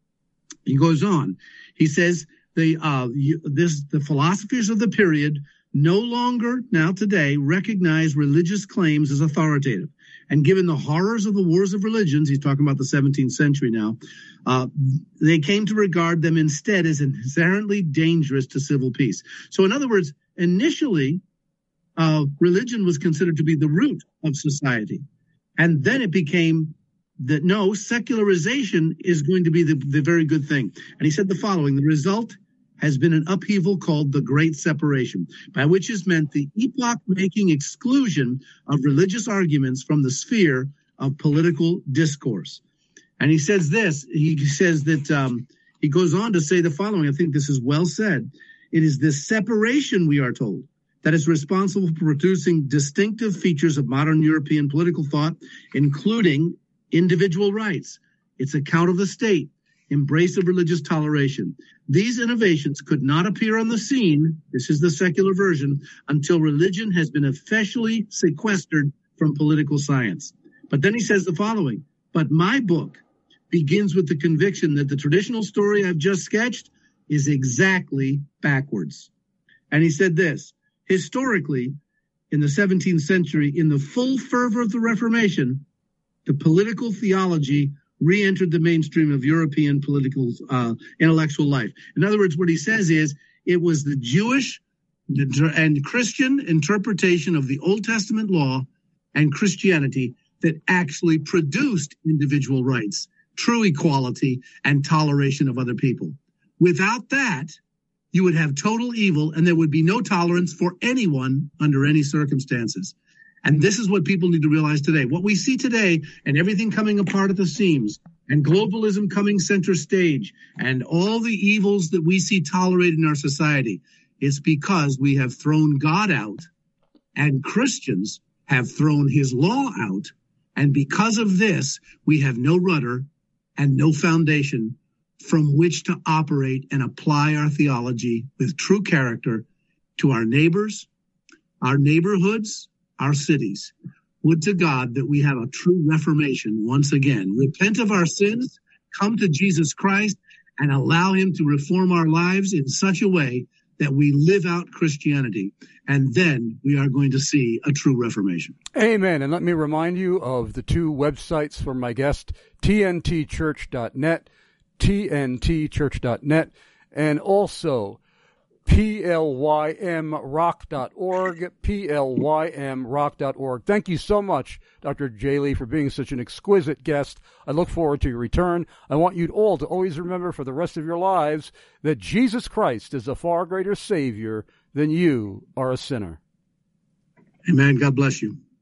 He goes on. He says the uh, this the philosophers of the period no longer now today recognize religious claims as authoritative. And given the horrors of the wars of religions, he's talking about the seventeenth century now, uh, they came to regard them instead as inherently dangerous to civil peace. So in other words, initially, uh, religion was considered to be the root of society. And then it became that no, secularization is going to be the, the very good thing. And he said the following: the result has been an upheaval called the Great Separation, by which is meant the epoch-making exclusion of religious arguments from the sphere of political discourse. And he says this, he says that, um, he goes on to say the following, I think this is well said: it is this separation, we are told, that is responsible for producing distinctive features of modern European political thought, including individual rights, its account of the state, embrace of religious toleration. These innovations could not appear on the scene, this is the secular version, until religion has been officially sequestered from political science. But then he says the following: but my book begins with the conviction that the traditional story I've just sketched is exactly backwards. And he said this: historically, in the seventeenth century, in the full fervor of the Reformation, the political theology re-entered the mainstream of European political uh, intellectual life. In other words, what he says is it was the Jewish and Christian interpretation of the Old Testament law and Christianity that actually produced individual rights, true equality, and toleration of other people. Without that, you would have total evil, and there would be no tolerance for anyone under any circumstances. And this is what people need to realize today. What we see today, and everything coming apart at the seams, and globalism coming center stage and all the evils that we see tolerated in our society, it's because we have thrown God out and Christians have thrown his law out. And because of this, we have no rudder and no foundation from which to operate and apply our theology with true character to our neighbors, our neighborhoods, our cities. Would to God that we have a true reformation once again. Repent of our sins, come to Jesus Christ, and allow him to reform our lives in such a way that we live out Christianity. And then we are going to see a true reformation. Amen. And let me remind you of the two websites for my guest, T N T church dot net, T N T church dot net, and also P L Y M rock dot org, P L Y M rock dot org. Thank you so much, Doctor Jay Lee, for being such an exquisite guest. I look forward to your return. I want you all to always remember for the rest of your lives that Jesus Christ is a far greater Savior than you are a sinner. Amen. God bless you.